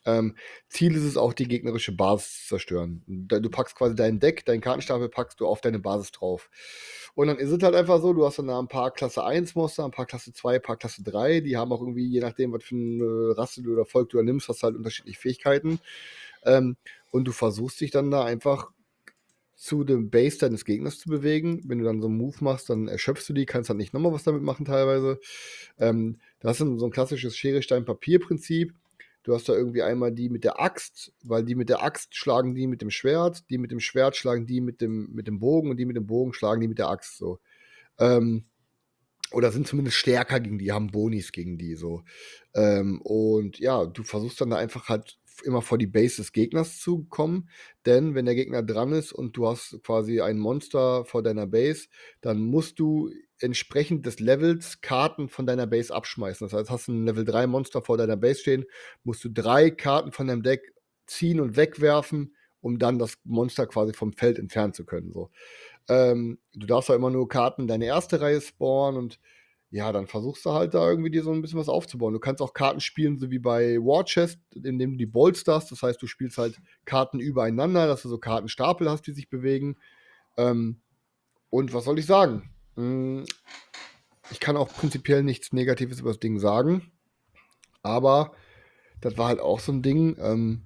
Ähm, Ziel ist es auch, die gegnerische Basis zu zerstören. Da- Du packst quasi dein Deck, deinen Kartenstapel packst du auf deine Basis drauf. Und dann ist es halt einfach so, du hast dann da ein paar Klasse eins Monster, ein paar Klasse zwei, ein paar Klasse drei, die haben auch irgendwie, je nachdem, was für eine Rasse du oder Volk du nimmst, hast du halt unterschiedliche Fähigkeiten. Ähm, und du versuchst dich dann da einfach zu dem Base deines Gegners zu bewegen. Wenn du dann so einen Move machst, dann erschöpfst du die, kannst dann nicht nochmal was damit machen teilweise. Ähm, das ist so ein klassisches Schere-Stein-Papier-Prinzip. Du hast da irgendwie einmal die mit der Axt, weil die mit der Axt schlagen die mit dem Schwert, die mit dem Schwert schlagen die mit dem, mit dem Bogen und die mit dem Bogen schlagen die mit der Axt so. Ähm, oder sind zumindest stärker gegen die, haben Bonis gegen die so. Ähm, und ja, du versuchst dann da einfach halt immer vor die Base des Gegners zu kommen, denn wenn der Gegner dran ist und du hast quasi ein Monster vor deiner Base, dann musst du entsprechend des Levels Karten von deiner Base abschmeißen. Das heißt, hast du ein Level drei Monster vor deiner Base stehen, musst du drei Karten von deinem Deck ziehen und wegwerfen, um dann das Monster quasi vom Feld entfernen zu können. So. Ähm, du darfst ja immer nur Karten in deine erste Reihe spawnen und ja, dann versuchst du halt da irgendwie dir so ein bisschen was aufzubauen. Du kannst auch Karten spielen, so wie bei War Chest, indem du die bolsterst. Das heißt, du spielst halt Karten übereinander, dass du so Kartenstapel hast, die sich bewegen. Ähm, und was soll ich sagen? Hm, Ich kann auch prinzipiell nichts Negatives über das Ding sagen. Aber das war halt auch so ein Ding. Ähm,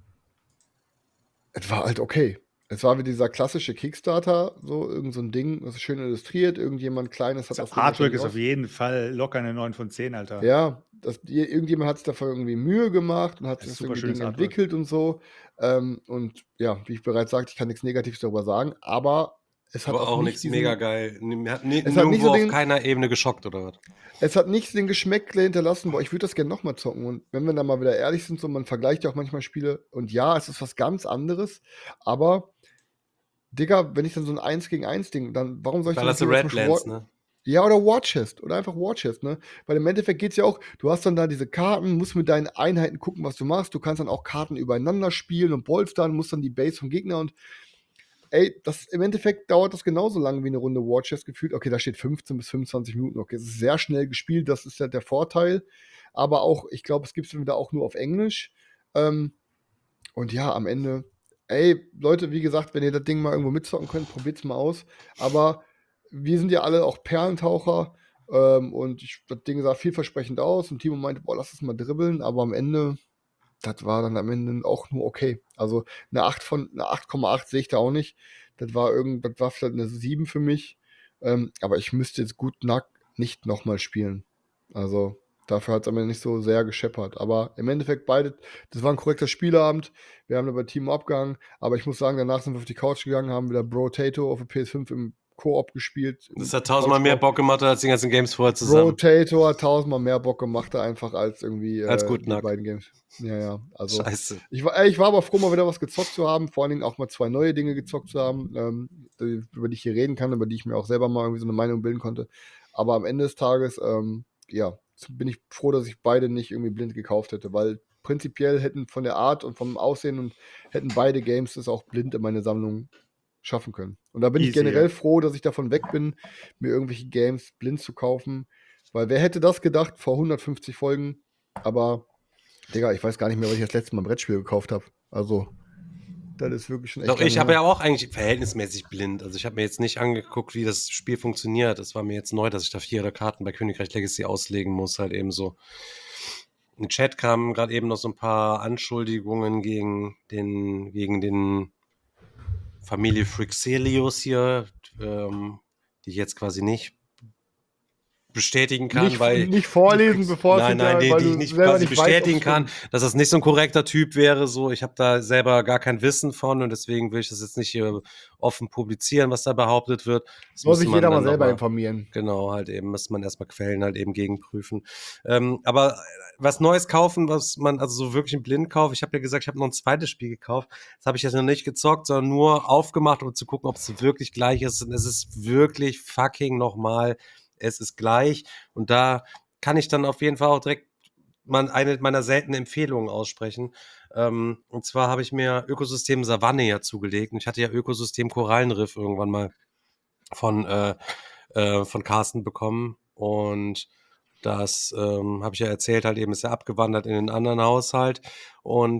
es war halt okay. Es war wie dieser klassische Kickstarter, so irgend so ein Ding, das ist schön illustriert, irgendjemand Kleines hat Das das Ding Artwork wahrscheinlich ist aus- auf jeden Fall locker eine neun von zehn, Alter. Ja, das, irgendjemand hat sich dafür irgendwie Mühe gemacht und hat Das sich ist das super irgendwie schönes Ding Artwork. entwickelt und so. Ähm, und ja, wie ich bereits sagte, ich kann nichts Negatives darüber sagen, aber es hat Aber auch, auch nicht nichts diesen, mega geil. Mir hat ni- es hat nicht nirgendwo so auf den, keiner Ebene geschockt oder was. es hat nicht den Geschmäckle hinterlassen, boah, ich würde das gerne nochmal zocken. Und wenn wir da mal wieder ehrlich sind, so man vergleicht ja auch manchmal Spiele und ja, es ist was ganz anderes, aber Digga, wenn ich dann so ein eins gegen eins Ding, dann warum soll ich Weil dann das nicht so lieber zum Beispiel Redlands, War, ne? ja, oder War Chest oder einfach War Chest, ne? Weil im Endeffekt geht's ja auch, du hast dann da diese Karten, musst mit deinen Einheiten gucken, was du machst. Du kannst dann auch Karten übereinander spielen und bolstern, musst dann die Base vom Gegner und ey, das im Endeffekt dauert das genauso lange wie eine Runde War Chest gefühlt. Okay, da steht fünfzehn bis fünfundzwanzig Minuten. Okay, es ist sehr schnell gespielt, das ist ja der Vorteil. Aber auch, ich glaube, es gibt es wieder auch nur auf Englisch. Ähm, und ja, am Ende, ey, Leute, wie gesagt, wenn ihr das Ding mal irgendwo mitzocken könnt, probiert's mal aus. Aber wir sind ja alle auch Perlentaucher. Ähm, und ich, das Ding sah vielversprechend aus. Und Timo meinte, boah, lass es mal dribbeln. Aber am Ende, das war dann am Ende auch nur okay. Also eine acht von, eine acht Komma acht sehe ich da auch nicht. Das war irgend, das war vielleicht eine sieben für mich. Ähm, aber ich müsste jetzt gut nackt nicht nochmal spielen. Also dafür hat es am Ende nicht so sehr gescheppert. Aber im Endeffekt beide, das war ein korrekter Spieleabend. Wir haben über Team abgegangen. Aber ich muss sagen, danach sind wir auf die Couch gegangen, haben wieder Bro Tato auf der P S fünf im Koop gespielt. Das hat tausendmal mehr Couch-Koop. Bock gemacht als die ganzen Games vorher zusammen. Rotator hat tausendmal mehr Bock gemacht, einfach als irgendwie Als äh, Good die Knack. beiden Games. Ja, ja. Also Scheiße. ich war, ey, ich war aber froh, mal wieder was gezockt zu haben, vor allen Dingen auch mal zwei neue Dinge gezockt zu haben, ähm, die- über die ich hier reden kann, über die ich mir auch selber mal irgendwie so eine Meinung bilden konnte. Aber am Ende des Tages, ähm, ja, bin ich froh, dass ich beide nicht irgendwie blind gekauft hätte, weil prinzipiell hätten von der Art und vom Aussehen und hätten beide Games es auch blind in meine Sammlung schaffen können. Und da bin ich Easy, generell ja. froh, dass ich davon weg bin, mir irgendwelche Games blind zu kaufen. Weil wer hätte das gedacht vor hundertfünfzig Folgen? Aber, Digga, ich weiß gar nicht mehr, was ich das letzte Mal ein Brettspiel gekauft habe. Also, das ist wirklich schon echt Doch, lange ich habe her. ja auch eigentlich verhältnismäßig blind. Also ich habe mir jetzt nicht angeguckt, wie das Spiel funktioniert. Es war mir jetzt neu, dass ich da vier Karten bei Königreich Legacy auslegen muss, halt eben so. Im Chat kamen gerade eben noch so ein paar Anschuldigungen gegen den, gegen den Familie Frixelius hier, ähm, die ich jetzt quasi nicht bestätigen kann, Nicht, weil nicht vorlesen, bevor es nein, nein, hinterher, nee, weil die ich du nicht selber quasi nicht weißt, ob bestätigen es kann, stimmt. dass das nicht so ein korrekter Typ wäre. So, ich habe da selber gar kein Wissen von und deswegen will ich das jetzt nicht hier offen publizieren, was da behauptet wird. Das Soll müsste sich man jeder mal dann noch selber mal, informieren. genau, halt eben, müsste man erstmal Quellen halt eben gegenprüfen. Ähm, aber was Neues kaufen, was man, also so wirklich einen Blindkauf, ich habe ja gesagt, ich habe noch ein zweites Spiel gekauft. Das habe ich jetzt noch nicht gezockt, sondern nur aufgemacht, um zu gucken, ob es wirklich gleich ist. Und es ist wirklich fucking nochmal, es ist gleich. Und da kann ich dann auf jeden Fall auch direkt mal eine meiner seltenen Empfehlungen aussprechen. Ähm, und zwar habe ich mir Ökosystem Savanne ja zugelegt. Und ich hatte ja Ökosystem Korallenriff irgendwann mal von, äh, äh, von Carsten bekommen. Und das ähm, habe ich ja erzählt, halt eben ist er abgewandert in einen anderen Haushalt. Und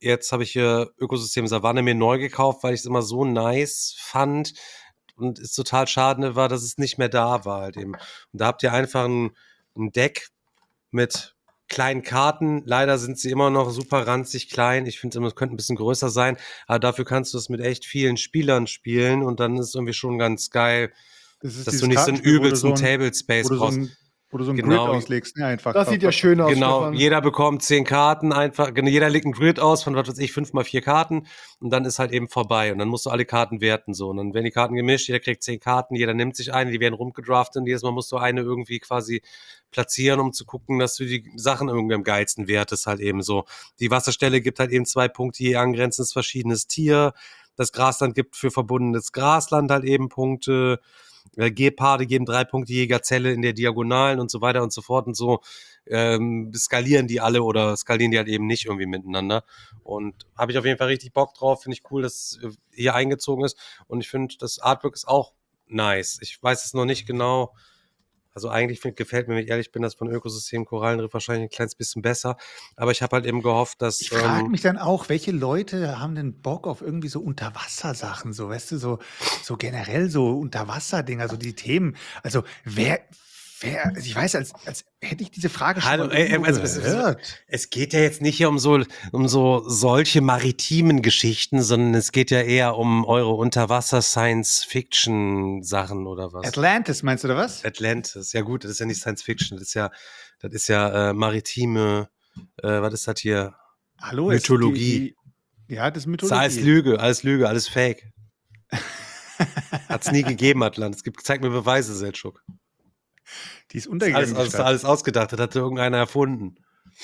jetzt habe ich hier Ökosystem Savanne mir neu gekauft, weil ich es immer so nice fand und es total schade war, dass es nicht mehr da war halt eben. Und da habt ihr einfach ein, ein Deck mit kleinen Karten. Leider sind sie immer noch super ranzig klein. Ich finde, es könnte ein bisschen größer sein, aber dafür kannst du es mit echt vielen Spielern spielen und dann ist es irgendwie schon ganz geil, Das ist dass dieses du nicht so einen Kartenspiel, wo du übelsten so ein- Table Space Wo du so brauchst. ein, wo du so ein Genau. Grid auslegst, ne, einfach. Das sieht ja schön aus, Genau, Stefan. jeder bekommt zehn Karten einfach, genau, jeder legt ein Grid aus von, was weiß ich, fünf mal vier Karten und dann ist halt eben vorbei und dann musst du alle Karten werten so und dann werden die Karten gemischt, jeder kriegt zehn Karten, jeder nimmt sich eine, die werden rumgedraftet und jedes Mal musst du eine irgendwie quasi platzieren, um zu gucken, dass du die Sachen irgendwie am geilsten wertest halt eben so. Die Wasserstelle gibt halt eben zwei Punkte je angrenzendes verschiedenes Tier, das Grasland gibt für verbundenes Grasland halt eben Punkte, Geparde geben drei Punkte je Gazelle in der Diagonalen und so weiter und so fort und so ähm, skalieren die alle oder skalieren die halt eben nicht irgendwie miteinander und habe ich auf jeden Fall richtig Bock drauf, finde ich cool, dass es hier eingezogen ist und ich finde, das Artwork ist auch nice. Ich weiß es noch nicht genau, also eigentlich find, gefällt mir, wenn ich ehrlich bin, das von Ökosystem Korallenriff wahrscheinlich ein kleines bisschen besser, aber ich habe halt eben gehofft, dass... Ich frage ähm, mich dann auch, welche Leute haben denn Bock auf irgendwie so Unterwassersachen, so, weißt du, so, so generell so Unterwasserdinger, so die Themen. Also wer, wer, also ich weiß, als, als hätte ich diese Frage schon Hallo, mal ey, irgendwo also, es, es, gehört. es geht ja jetzt nicht hier um so, um so solche maritimen Geschichten, sondern es geht ja eher um eure Unterwasser-Science-Fiction-Sachen oder was? Atlantis, meinst du, oder was? Atlantis, ja gut, das ist ja nicht Science-Fiction, das ist ja, das ist ja äh, maritime, äh, was ist das hier? Hallo, es- Mythologie. Die, die, ja, das ist Das ist alles Mythologie. Lüge, alles Lüge, alles Fake. Hat's nie gegeben, Atlantis. Gibt, zeig mir Beweise, Seltschuk. Die ist Das ist untergegangen. alles, die alles, Stadt. alles ausgedacht, das hatte irgendeiner erfunden.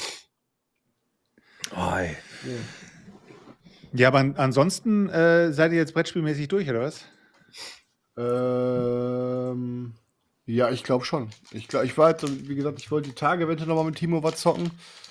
Oh, ey. Ja, aber an, ansonsten äh, seid ihr jetzt brettspielmäßig durch, oder was? Ähm, ja, ich glaube schon. Ich, glaub, ich war halt, wie gesagt, ich wollte die Tage eventuell nochmal mit Timo was zocken.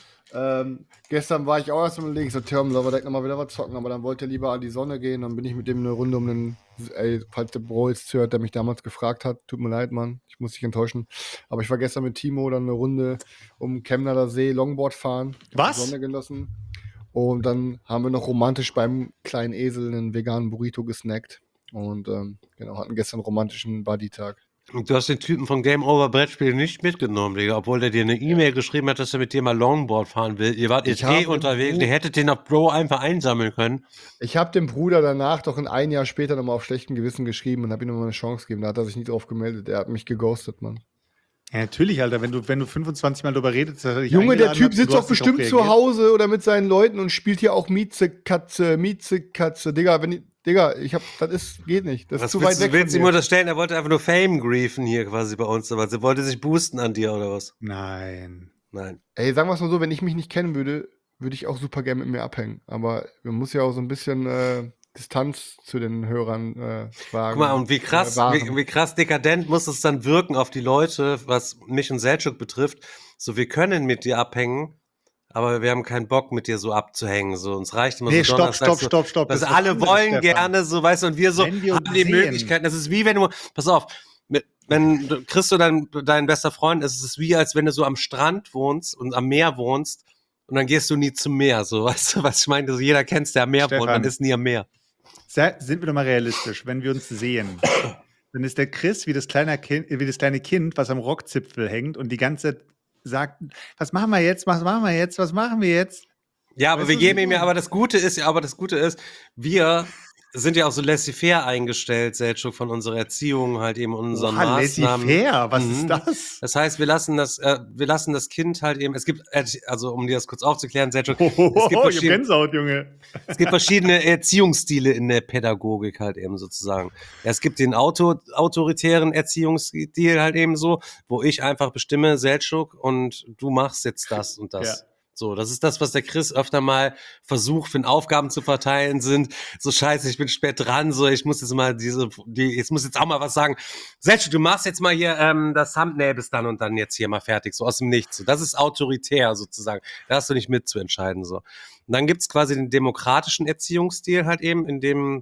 Ähm, gestern war ich auch erst am Überlegen, so Term, sollen wir direkt nochmal wieder was zocken, aber dann wollte er lieber an die Sonne gehen. Dann bin ich mit dem eine Runde um den, ey, falls der Bro jetzt hört, der mich damals gefragt hat, tut mir leid, Mann, ich muss dich enttäuschen. Aber ich war gestern mit Timo dann eine Runde um Chemnader See Longboard fahren. Hab Was? Die Sonne genossen. Und dann haben wir noch romantisch beim kleinen Esel einen veganen Burrito gesnackt. Und ähm, genau, hatten gestern einen romantischen Buddy-Tag. Und du hast den Typen von Game Over Brettspiele nicht mitgenommen, Digga, obwohl der dir eine E-Mail geschrieben hat, dass er mit dir mal Longboard fahren will. Ihr wart Ich jetzt eh habe unterwegs, Bru- ihr hättet den auf Bro einfach einsammeln können. Ich habe dem Bruder danach doch in ein Jahr später nochmal auf schlechtem Gewissen geschrieben und habe ihm nochmal eine Chance gegeben. Da hat er sich nie drauf gemeldet. Er hat mich geghostet, Mann. Ja, natürlich, Alter, wenn du, wenn du fünfundzwanzig Mal drüber redest, dass er dich Junge, der eingeladen Typ hat und sitzt du doch hast nicht drauf bestimmt zu reagiert. Hause oder mit seinen Leuten und spielt hier auch Miezekatze, Miezekatze. Digga, wenn ich, Digga, ich hab, das ist, geht nicht. Das ist Was zu willst weit du, weg willst du von ihm mir. unterstellen? Er wollte einfach nur Fame griefen hier quasi bei uns. Aber er wollte sich boosten an dir oder was? Nein. Nein. Ey, sagen wir es mal so, wenn ich mich nicht kennen würde, würde ich auch super gerne mit mir abhängen. Aber man muss ja auch so ein bisschen äh, Distanz zu den Hörern äh, wagen. Guck mal, und wie krass, äh, wahren. wie, wie krass dekadent muss es dann wirken auf die Leute, was mich und Selçuk betrifft. So, wir können mit dir abhängen, aber wir haben keinen Bock, mit dir so abzuhängen. So, uns reicht immer Nee, so stopp, donnerstags stopp, so, stopp, stopp. dass Das ist was alle anderes, wollen Stefan. gerne, so, weißt du, und wir so Wenn wir uns haben die sehen. Möglichkeiten. Das ist wie wenn du, pass auf, mit, wenn du, Christo dein, dein bester Freund ist, es ist wie, als wenn du so am Strand wohnst und am Meer wohnst und dann gehst du nie zum Meer, so, weißt du, was ich meine? Also jeder kennt's, der am Meer wohnt, Stefan. man ist nie am Meer. Sei, sind wir doch mal realistisch, wenn wir uns sehen, dann ist der Chris wie das, kleine kind, wie das kleine Kind, was am Rockzipfel hängt und die ganze Zeit sagt, was machen wir jetzt, was machen wir jetzt, was machen wir jetzt? Ja, aber Weißt wir du, geben wie ihm ja, du- aber das Gute ist, ja, aber das Gute ist, wir sind ja auch so laissez-faire eingestellt, Selçuk, von unserer Erziehung, halt eben unseren Oha, Maßnahmen. laissez-faire, was Mhm. ist das? Das heißt, wir lassen das, äh, wir lassen das Kind halt eben, es gibt, äh, also um dir das kurz aufzuklären, Selçuk, es, gibt Oh, ihr verschiedene, Gänsehaut, Junge. es gibt verschiedene Erziehungsstile in der Pädagogik halt eben sozusagen. Ja, es gibt den Auto, autoritären Erziehungsstil halt eben so, wo ich einfach bestimme, Selçuk, und du machst jetzt das und das. Ja. So, das ist das, was der Chris öfter mal versucht, wenn Aufgaben zu verteilen sind. So scheiße, ich bin spät dran, so ich muss jetzt mal diese, die, ich muss jetzt auch mal was sagen. Selçuk, du machst jetzt mal hier ähm, das Thumbnail bis dann und dann jetzt hier mal fertig, so aus dem Nichts. So, das ist autoritär sozusagen. Da hast du nicht mitzuentscheiden. So. Und dann gibt's quasi den demokratischen Erziehungsstil halt eben, in dem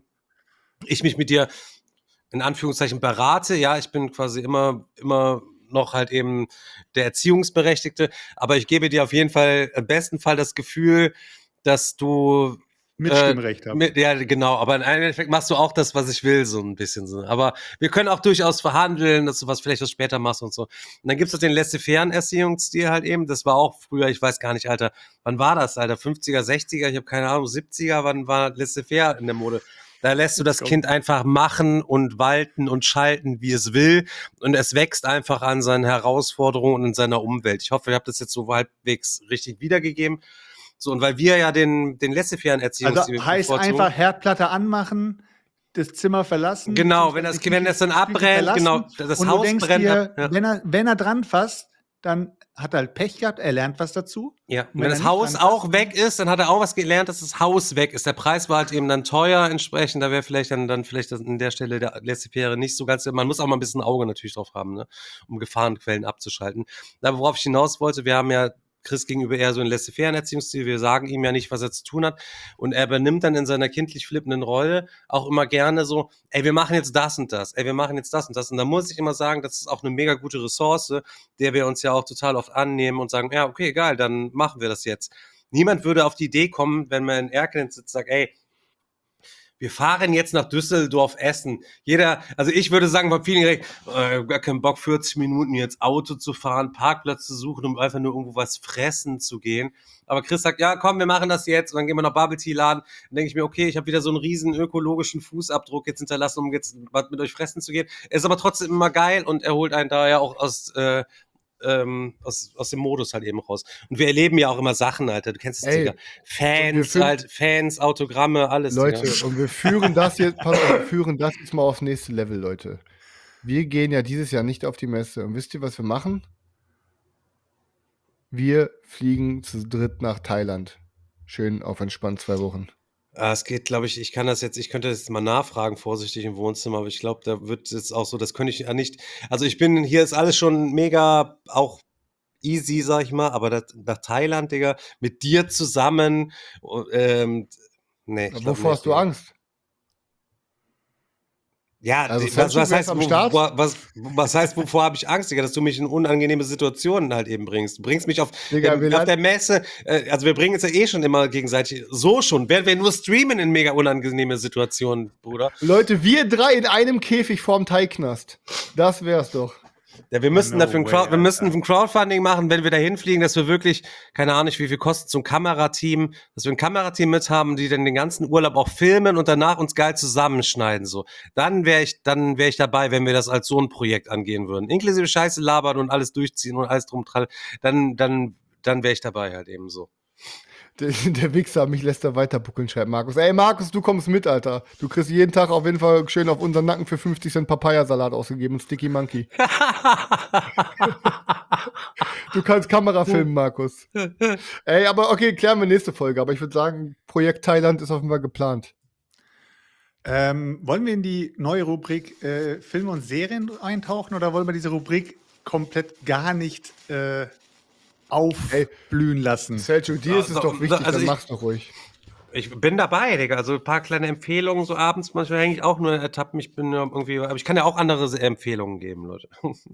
ich mich mit dir in Anführungszeichen berate. Ja, ich bin quasi immer, immer noch halt eben der Erziehungsberechtigte, aber ich gebe dir auf jeden Fall im besten Fall das Gefühl, dass du Mitstimmrecht äh, habe. mit, ja, genau, aber im Endeffekt machst du auch das, was ich will, so ein bisschen so. Aber wir können auch durchaus verhandeln, dass du was vielleicht was später machst und so. Und dann gibt's noch den Laissez-faire-Erziehungsstil halt eben. Das war auch früher, ich weiß gar nicht, Alter, wann war das, Alter? fünfziger, sechziger, ich habe keine Ahnung, siebziger, wann war Laissez-faire in der Mode? Da lässt du das Kind einfach machen und walten und schalten, wie es will. Und es wächst einfach an seinen Herausforderungen und in seiner Umwelt. Ich hoffe, ich habe das jetzt so halbwegs richtig wiedergegeben. So, und weil wir ja den, den laissez-faire Erziehungsstil Also heißt einfach Herdplatte anmachen, das Zimmer verlassen. Genau, wenn das, wenn das dann abbrennt, genau, das und Haus du denkst brennt. dir, Ja. wenn, er, wenn er dran fasst, dann hat er halt Pech gehabt, er lernt was dazu. Ja, und wenn, er das nicht Haus dran auch fasst, weg ist, dann hat er auch was gelernt, dass das Haus weg ist. Der Preis war halt eben dann teuer entsprechend, da wäre vielleicht dann, dann vielleicht an der Stelle der Laissez-faire nicht so ganz, man muss auch mal ein bisschen Auge natürlich drauf haben, ne, um Gefahrenquellen abzuschalten. Aber worauf ich hinaus wollte, wir haben ja Chris gegenüber eher so einen laissez-faire Erziehungsstil. Wir sagen ihm ja nicht, was er zu tun hat. Und er übernimmt dann in seiner kindlich flippenden Rolle auch immer gerne so, ey, wir machen jetzt das und das. Ey, wir machen jetzt das und das. Und da muss ich immer sagen, das ist auch eine mega gute Ressource, der wir uns ja auch total oft annehmen und sagen, ja, okay, geil, dann machen wir das jetzt. Niemand würde auf die Idee kommen, wenn man in Erkelenz sitzt und sagt, ey, wir fahren jetzt nach Düsseldorf essen. Jeder, also ich würde sagen, von vielen direkt, äh, gar keinen Bock, vierzig Minuten jetzt Auto zu fahren, Parkplatz zu suchen, um einfach nur irgendwo was fressen zu gehen. Aber Chris sagt, ja, komm, wir machen das jetzt. Und dann gehen wir nach Bubble Tea Laden. Dann denke ich mir, okay, ich habe wieder so einen riesen ökologischen Fußabdruck jetzt hinterlassen, um jetzt was mit euch fressen zu gehen. Er ist aber trotzdem immer geil und er holt einen da ja auch aus, äh, ähm, aus, aus dem Modus halt eben raus. Und wir erleben ja auch immer Sachen, Alter. Du kennst es, Ey, Digga. Fans, führen, halt, Fans, Autogramme, alles. Leute, Digga. und wir führen das jetzt, pass auf, wir führen das jetzt mal aufs nächste Level, Leute. Wir gehen ja dieses Jahr nicht auf die Messe. Und wisst ihr, was wir machen? Wir fliegen zu dritt nach Thailand. Schön auf entspannt zwei Wochen. Ah, es geht, glaube ich, ich kann das jetzt, ich könnte das jetzt mal nachfragen, vorsichtig im Wohnzimmer, aber ich glaube, da wird jetzt auch so, das könnte ich ja nicht, also ich bin, hier ist alles schon mega, auch easy, sag ich mal, aber das, nach Thailand, Digga, mit dir zusammen, ähm, nee. Ich glaub Wovor nicht, hast du Digga. Angst? Ja, Also, die- was, was, wer heißt, ist am wo, Start? wo, was, was heißt, wovor habe ich Angst, Digga, dass du mich in unangenehme Situationen halt eben bringst. Du bringst mich auf, Digga, ähm, wir auf landen- der Messe, äh, also wir bringen uns ja eh schon immer gegenseitig, so schon, werden wir nur streamen in mega unangenehme Situationen, Bruder. Leute, wir drei in einem Käfig vorm Thai-Knast. Das wär's doch. Ja, wir müssen No dafür ein, way, Crowd, wir müssen Alter. ein Crowdfunding machen, wenn wir da hinfliegen, dass wir wirklich, keine Ahnung, wie viel kostet so ein Kamerateam, dass wir ein Kamerateam mit haben, die dann den ganzen Urlaub auch filmen und danach uns geil zusammenschneiden, so. Dann wäre ich, dann wäre ich dabei, wenn wir das als so ein Projekt angehen würden. Inklusive Scheiße labern und alles durchziehen und alles drum dran, dann, dann, dann wäre ich dabei halt eben so. Der, der Wichser, mich lässt er weiter buckeln, schreibt Markus. Ey, Markus, du kommst mit, Alter. Du kriegst jeden Tag auf jeden Fall schön auf unseren Nacken für fünfzig Cent Papayasalat ausgegeben und Sticky Monkey. Du kannst Kamera filmen, Markus. Ey, aber okay, klären wir nächste Folge. Aber ich würde sagen, Projekt Thailand ist auf jeden Fall geplant. Ähm, wollen wir in die neue Rubrik äh, Filme und Serien eintauchen oder wollen wir diese Rubrik komplett gar nicht äh, aufblühen lassen? Selchuk, dir ist es Also, doch wichtig, also dann ich- mach's doch ruhig. Ich bin dabei, Digga. Also ein paar kleine Empfehlungen so abends. Manchmal hänge ich auch nur ertappen. Ich bin ja irgendwie, aber ich kann ja auch andere Empfehlungen geben, Leute.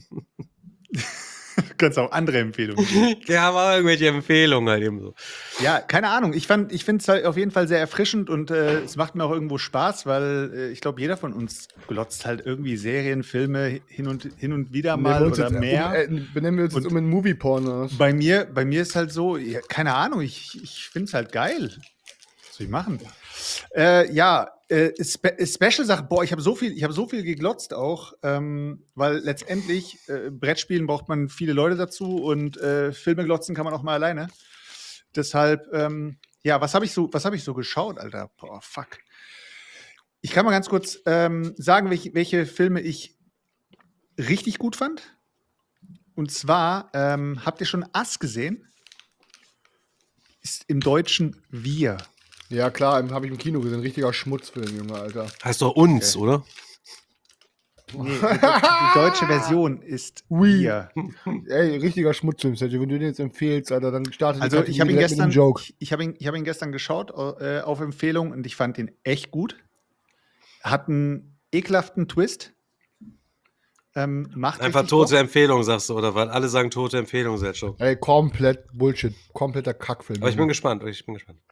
Du kannst auch andere Empfehlungen geben. Ja, aber irgendwelche Empfehlungen halt eben so. Ja, keine Ahnung. Ich fand, ich finde es halt auf jeden Fall sehr erfrischend und äh, es macht mir auch irgendwo Spaß, weil äh, ich glaube, jeder von uns glotzt halt irgendwie Serien, Filme hin und, hin und wieder mal Benennen wir uns oder jetzt, mehr. Um, äh, benennen wir uns jetzt Und- um einen Movie-Porn aus. Bei mir, bei mir ist halt so, ja, keine Ahnung, ich, ich finde es halt geil. Was soll ich machen? Äh, ja, äh, Spe Special-Sache, boah, ich habe so viel, ich habe so viel geglotzt auch, ähm, weil letztendlich äh, Brettspielen braucht man viele Leute dazu und äh, Filme glotzen kann man auch mal alleine. Deshalb, ähm, ja, was habe ich so, was habe ich so geschaut, Alter? Boah, fuck. Ich kann mal ganz kurz ähm, sagen, welche, welche Filme ich richtig gut fand. Und zwar, ähm, habt ihr schon Us gesehen? Ist im Deutschen Wir. Ja, klar, habe ich im Kino gesehen. Richtiger Schmutzfilm, Junge, Alter. Heißt doch uns, oder? Nee, die, die deutsche Version ist Oui. Wir. Ey, richtiger Schmutzfilm, Sergio. Wenn du den jetzt empfehlst, Alter, dann startet Also die ich habe ihn direkt mit einem gestern, Joke. ich, ich habe ihn, ich habe ihn gestern geschaut äh, auf Empfehlung und ich fand ihn echt gut. Hat einen ekelhaften Twist. Ähm, macht Einfach richtig tote Bock. Empfehlung, sagst du, oder was? Alle sagen tote Empfehlung, Selchuk. Ey, komplett Bullshit. Kompletter Kackfilm. Aber ich bin Junge. gespannt, ich bin gespannt.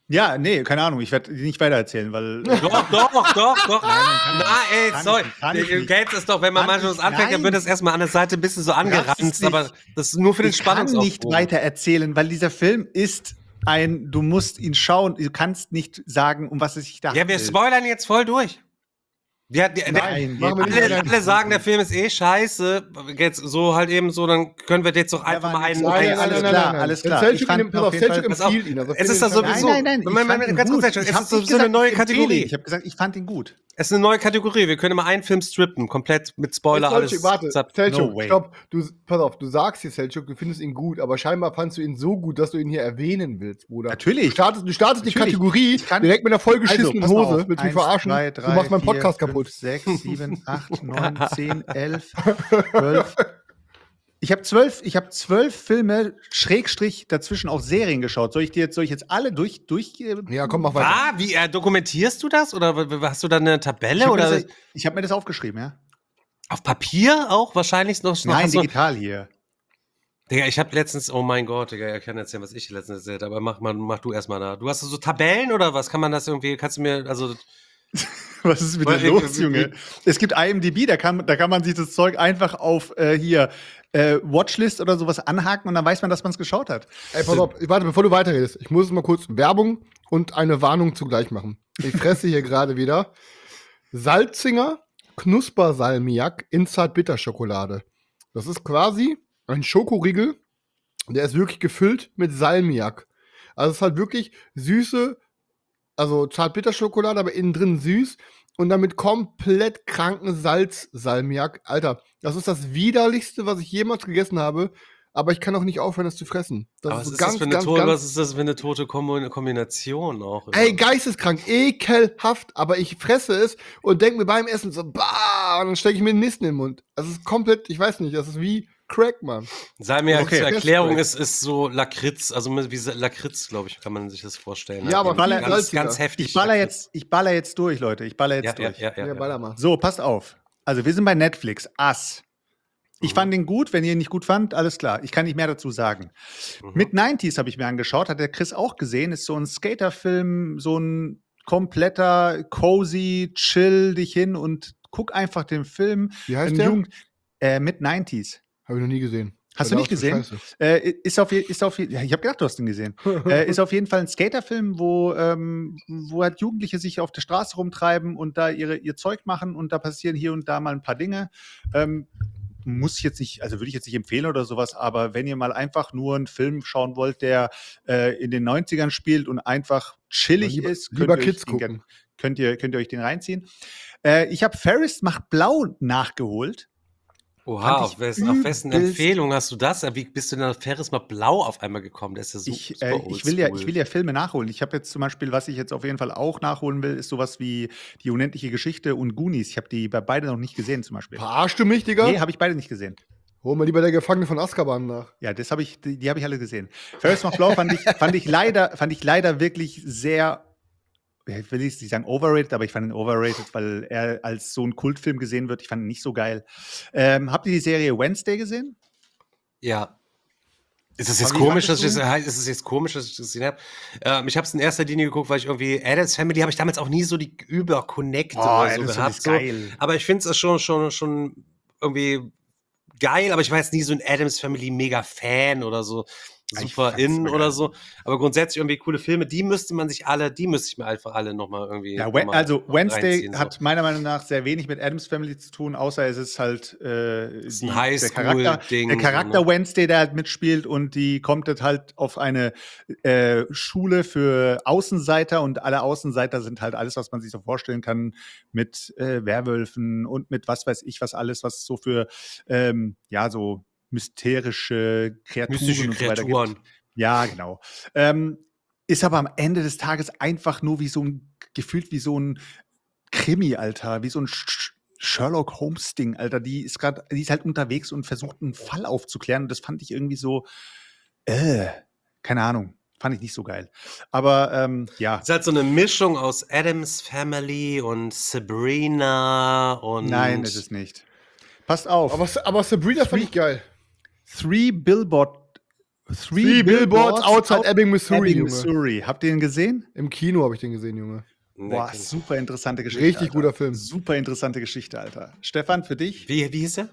Ja, nee, keine Ahnung, ich werde nicht weitererzählen, weil. Doch, doch, doch, doch. Nein, Na, ey, kann sorry. ich nicht, kann ich nicht. Kennst es doch, wenn man Kann manchmal was ich- anfängt, dann nein. wird das erstmal an der Seite ein bisschen so angeranzt, nicht. aber das ist nur für den Ich kann Spannungsaufbau. nicht weiter erzählen, weil dieser Film ist ein, du musst ihn schauen, du kannst nicht sagen, um was es sich da Ja, wir handelt. spoilern jetzt voll durch. Wir, die, Nein, machen wir nicht. alle, alle sagen, der Film ist eh scheiße. Jetzt so halt eben so, dann können wir jetzt doch einfach war mal nicht einen. so. Nein, einen nein, alles nein, klar, nein, nein. alles Wenn klar. Selchuk Ich fand ihn- pass auf auf, jeden Selchuk Fall- Pass auf, empfiehlt ihn. Also es ist doch finde ich sowieso- Nein, nein, nein, Moment, Moment, fand ihn ganz kurz, gut. Selchuk, es Ich hab ist so- nicht so eine gesagt, neue ich empfehle ihn. Kategorie. Ich habe gesagt, ich fand ihn gut. Es ist eine neue Kategorie. Wir können mal einen Film strippen, komplett mit Spoiler, Selchuk, alles. warte, zapp. Selchuk, No way. stopp. Du, pass auf, du sagst hier, Selchuk, du findest ihn gut, aber scheinbar fandst du ihn so gut, dass du ihn hier erwähnen willst, Bruder. Natürlich. Du startest, du startest die Natürlich. Kategorie Ich kann- direkt mit einer vollgeschissenen pass mal Hose. auf. Willst du mich Eins, verarschen? zwei, du drei, machst meinen vier, Podcast fünf, kaputt. sechs, sieben, acht, neun, zehn, elf, zwölf. Ich habe zwölf, ich habe zwölf Filme, Schrägstrich, dazwischen auch Serien geschaut. Soll ich dir jetzt, soll ich jetzt alle durch, durch? äh, Ja, komm, mach weiter. Ah, wie äh, dokumentierst du das? Oder w- w- hast du da eine Ich Tabelle? habe Oder mir, das- ich hab mir das aufgeschrieben, ja. auf Papier auch wahrscheinlich noch? noch Nein, hast du- digital hier. Digga, ich habe letztens, oh mein Gott, Digga, er kann erzählen, was ich letztens erzählt habe, aber mach, mal, mach du erstmal da. Du hast so Tabellen oder was? Kann man das irgendwie, kannst du mir, also, Was ist mit Weil dir irgendwie- los, Junge? Es gibt I M D B, da kann, da kann man sich das Zeug einfach auf äh, hier äh, Watchlist oder sowas anhaken und dann weiß man, dass man es geschaut hat. Ey, pass auf, warte, bevor du weiterredest. Ich muss mal kurz Werbung und eine Warnung zugleich machen. Ich fresse hier gerade wieder Salzinger Knuspersalmiak Inside Bitterschokolade. Das ist quasi ein Schokoriegel, der ist wirklich gefüllt mit Salmiak. Also es ist halt wirklich süße, also Zartbitterschokolade, aber innen drin süß und damit komplett kranken Salz-Salmiak. Alter, das ist das widerlichste, was ich jemals gegessen habe. Aber ich kann auch nicht aufhören, das zu fressen. Das aber ist was so ist, ganz, das für eine ganz, tote, ganz. was ist das für eine tote Kombo- Kombination auch? Ey, geisteskrank, ekelhaft. Aber ich fresse es und denke mir beim Essen so, bah, und dann stecke ich mir den Nisten in den Mund. Das ist komplett, ich weiß nicht, das ist wie Crack, Mann. Sei mir Okay. zur Erklärung, ist, ist so Lakritz, also mit- wie Lakritz, glaube ich, kann man sich das vorstellen. Ja, aber Irgendwie viel ganz, salziger. ganz heftig. Ich baller Lakritz. jetzt, ich baller jetzt durch, Leute. Ich baller jetzt Ja, ja, durch. ja, ja, Ja, ja. baller mal. So, passt auf. Also, wir sind bei Netflix. Ass. Ich fand ihn gut. Wenn ihr ihn nicht gut fand, alles klar. Ich kann nicht mehr dazu sagen. Mhm. Mit neunziger habe ich mir angeschaut, hat der Chris auch gesehen. Ist so ein Skaterfilm, so ein kompletter, cozy, chill dich hin und guck einfach den Film. Wie heißt Ein der? Jugend- äh, mit neunziger. Habe ich noch nie gesehen. Hast du nicht gesehen? Äh, ist auf, je- ist auf, je- ja, ich habe gedacht, du hast ihn gesehen. äh, ist auf jeden Fall ein Skaterfilm, wo, ähm, wo halt Jugendliche sich auf der Straße rumtreiben und da ihre, ihr Zeug machen und da passieren hier und da mal ein paar Dinge. Ähm, muss ich jetzt nicht, also würde ich jetzt nicht empfehlen oder sowas, aber wenn ihr mal einfach nur einen Film schauen wollt, der äh, in den neunzigern spielt und einfach chillig lieber, ist, lieber ihr euch Kids den gucken. gern- könnt ihr, könnt ihr euch den reinziehen. Äh, ich habe Ferris macht blau nachgeholt. Oha, Fand auf, ich wessen, auf wessen übelst- Empfehlung hast du das? Wie bist du denn auf Ferris mal blau auf einmal gekommen? Der ist ja so Ich, super äh, ich, will ja, oldschool. ich will ja Filme nachholen. Ich habe jetzt zum Beispiel, was ich jetzt auf jeden Fall auch nachholen will, ist sowas wie Die unendliche Geschichte und Goonies. Ich habe die bei beide noch nicht gesehen, zum Beispiel. Verarschst du mich, Digga? Nee, habe ich beide nicht gesehen. Hol mal lieber der Gefangene von Azkaban nach. Ja, das habe ich, die, die habe ich alle gesehen. Ferris macht blau fand ich, fand ich leider, fand ich leider wirklich sehr, ich will nicht sagen overrated, aber ich fand ihn overrated, weil er als so ein Kultfilm gesehen wird. Ich fand ihn nicht so geil. Ähm, habt ihr die Serie Wednesday gesehen? Ja. Ist es jetzt Wie komisch, dass fandest ich du das, ist es jetzt komisch, dass ich das gesehen habe? Ähm, ich habe es in erster Linie geguckt, weil ich irgendwie Addams Family habe ich damals auch nie so die Überconnect oder so gehabt. So. Aber ich finde es schon, schon, schon irgendwie geil, aber ich war jetzt nie so ein Addams Family mega Fan oder so. Ich Super fand's in mega oder geil. so. Aber grundsätzlich irgendwie coole Filme, die müsste man sich alle, die müsste ich mir einfach alle nochmal irgendwie. Ja, noch We mal also Wednesday reinziehen, so. hat meiner Meinung nach sehr wenig mit Addams Family zu tun, außer es ist halt äh, ist die, ein der Charakter, Highschool-Ding, der Charakter so, ne? Wednesday, der halt mitspielt und die kommt jetzt halt auf eine äh, Schule für Außenseiter und alle Außenseiter sind halt alles, was man sich so vorstellen kann mit äh, Werwölfen und mit was weiß ich was alles, was so für ähm, ja so mysterische Kreaturen Mystische und so weiter Kreaturen. gibt. Ja, genau. Ähm, ist aber am Ende des Tages einfach nur wie so ein, gefühlt wie so ein Krimi, Alter, wie so ein Sch Sherlock Holmes-Ding, Alter. Die ist gerade, die ist halt unterwegs und versucht, einen Fall aufzuklären. Und das fand ich irgendwie so, äh, keine Ahnung, fand ich nicht so geil. Aber ähm, ja. Es ist halt so eine Mischung aus Addams Family und Sabrina und. Nein, ist es nicht. Passt auf. Aber, aber Sabrina fand ich geil. Three Billboard Three, Three Billboards Outside Ebbing, Missouri, Ebbing, Junge. Missouri. Habt ihr ihn gesehen? Im Kino habe ich den gesehen, Junge. Boah, Nee, super interessante Geschichte. Richtig Alter. guter Film. Super interessante Geschichte, Alter. Stefan, für dich? Wie, wie hieß er?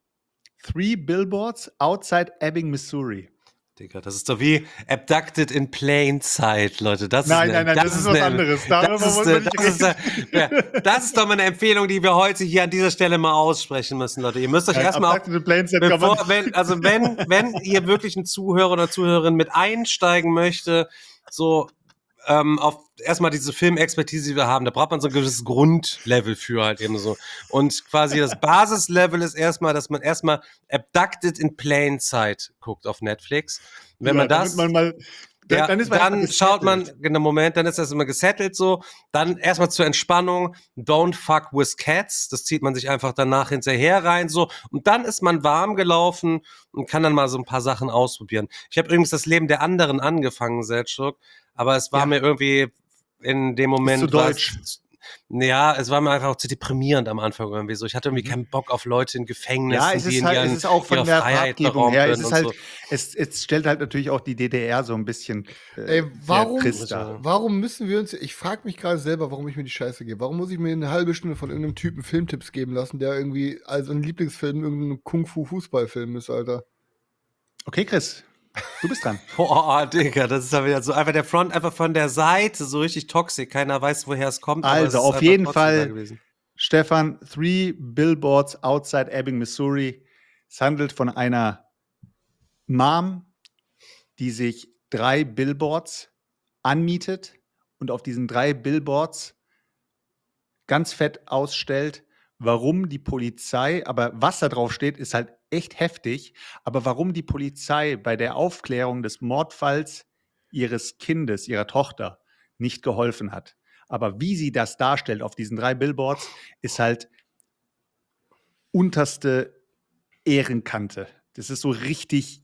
Three Billboards Outside Ebbing, Missouri. Digga, das ist doch wie Abducted in Plain Sight, Leute. Das Nein, ist nein, nein, das ist was anderes. Darüber Das ist, wollen wir eine- nicht das, ist, eine- ja, das ist doch mal eine Empfehlung, die wir heute hier an dieser Stelle mal aussprechen müssen, Leute. Ihr müsst euch Nein, erstmal auf, Abducted in Plain Sight kann man bevor, wenn, also wenn, wenn ihr wirklich einen Zuhörer oder Zuhörerin mit einsteigen möchte, so ähm, auf erstmal diese Filmexpertise, die wir haben, da braucht man so ein gewisses Grundlevel für halt eben so. Und quasi das Basislevel ist erstmal, dass man erstmal Abducted in Plain Sight guckt auf Netflix. Wenn Ja, man das, damit man mal, dann, ja, dann ist man dann erstmal schaut man, gesettelt. in dem Moment, dann ist das immer gesettelt so. Dann erstmal zur Entspannung, Don't Fuck with Cats. Das zieht man sich einfach danach hinterher rein so. Und dann ist man warm gelaufen und kann dann mal so ein paar Sachen ausprobieren. Ich habe übrigens das Leben der anderen angefangen, Selçuk, aber es war Ja. mir irgendwie in dem Moment zu war deutsch. es- ja, es war mir einfach auch zu deprimierend am Anfang irgendwie so. Ich hatte irgendwie keinen Bock auf Leute in Gefängnissen, Ja, es die ist, in halt, ihren, es ist auch von ihrer der Freiheit Farbgebung beraubt her. Es werden ist und halt, so. es, es stellt halt natürlich auch die D D R so ein bisschen. Äh, Ey, warum, sehr trist dar. warum müssen wir uns, ich frage mich gerade selber, warum ich mir die Scheiße gebe. Warum muss ich mir eine halbe Stunde von irgendeinem Typen Filmtipps geben lassen, der irgendwie als ein Lieblingsfilm irgendein Kung-Fu-Fußballfilm ist, Alter? Okay, Chris, du bist dran. Boah, Digga, das ist ja wieder so einfach der Front einfach von der Seite, so richtig toxisch. Keiner weiß, woher es kommt. aber es Also, ist auf einfach jeden trotzdem da Fall, gewesen. Stefan, Three Billboards Outside Ebbing, Missouri. Es handelt von einer Mom, die sich drei Billboards anmietet und auf diesen drei Billboards ganz fett ausstellt, warum die Polizei, aber was da drauf steht, ist halt echt heftig, aber warum die Polizei bei der Aufklärung des Mordfalls ihres Kindes, ihrer Tochter, nicht geholfen hat. Aber wie sie das darstellt auf diesen drei Billboards, ist halt unterste Ehrenkante. Das ist so richtig,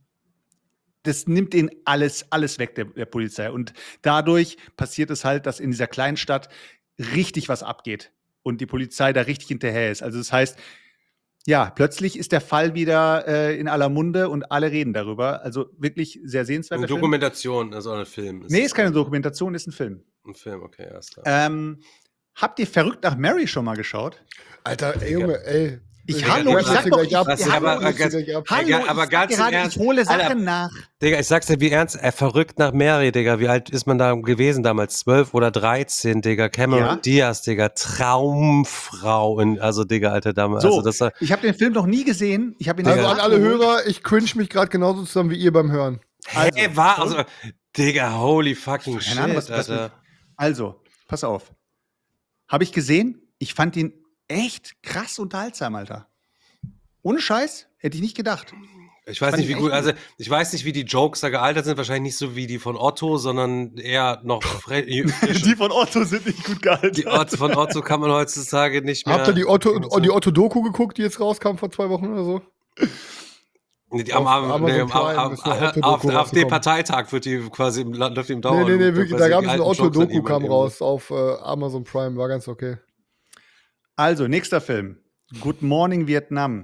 das nimmt ihnen alles, alles weg, der, der Polizei. Und dadurch passiert es halt, dass in dieser kleinen Stadt richtig was abgeht und die Polizei da richtig hinterher ist. Also das heißt, ja, plötzlich ist der Fall wieder äh, in aller Munde und alle reden darüber. Also wirklich sehr sehenswerter Eine Film. Dokumentation, also ein Film. Nee, ist keine Dokumentation, ist ein Film. Ein Film, okay, alles klar. Ähm, habt ihr Verrückt nach Mary schon mal geschaut? Alter, ey, Junge, ey. Ich Digga, hallo, Digga, ich lass sag dir doch, gleich ich, ab. Was, hallo, aber, ich, aber ganz, dir gleich ab. hallo, Digga, ich aber sag ganz im gerade, Ernst, ich hole Sachen Alter, nach. Digga, ich sag's dir, wie ernst, er verrückt nach Mary, Digga. Wie alt ist man da gewesen damals? zwölf oder dreizehn, Digga. Cameron Ja. Diaz, Digga. Traumfrau. In, also, Digga, Alter, damals. So, Also, das war, ich habe den Film noch nie gesehen. Ich habe ihn Also nicht an alle nachgeholt. Hörer, ich cringe mich gerade genauso zusammen wie ihr beim Hören. Also, hey, war, also, Digga, holy fucking shit, Keine Ahnung, was, was Alter. Also, pass auf. Habe ich gesehen? Ich fand ihn echt krass unterhaltsam, Alter. Ohne Scheiß, hätte ich nicht gedacht. Ich weiß Fand nicht, ich wie gut, echt also, ich weiß nicht, wie die Jokes da gealtert sind. Wahrscheinlich nicht so wie die von Otto, sondern eher noch fre- Die von Otto sind nicht gut gehalten. Die Otto, von Otto kann man heutzutage nicht mehr. Habt ihr die Otto, so- die Otto-Doku geguckt, die jetzt rauskam vor zwei Wochen oder so? Nee, die am, auf am, Amazon nee, am, Prime am, ist eine auf, Otto-Doku auf, auf dem rausgekommen. Parteitag wird die quasi im, läuft die im Nee, Dauer. nee, nee, wirklich, da gab es eine alten Jokes an Otto-Doku, ihm kam und raus auf äh, Amazon Prime, war ganz okay. Also, nächster Film. Good Morning Vietnam.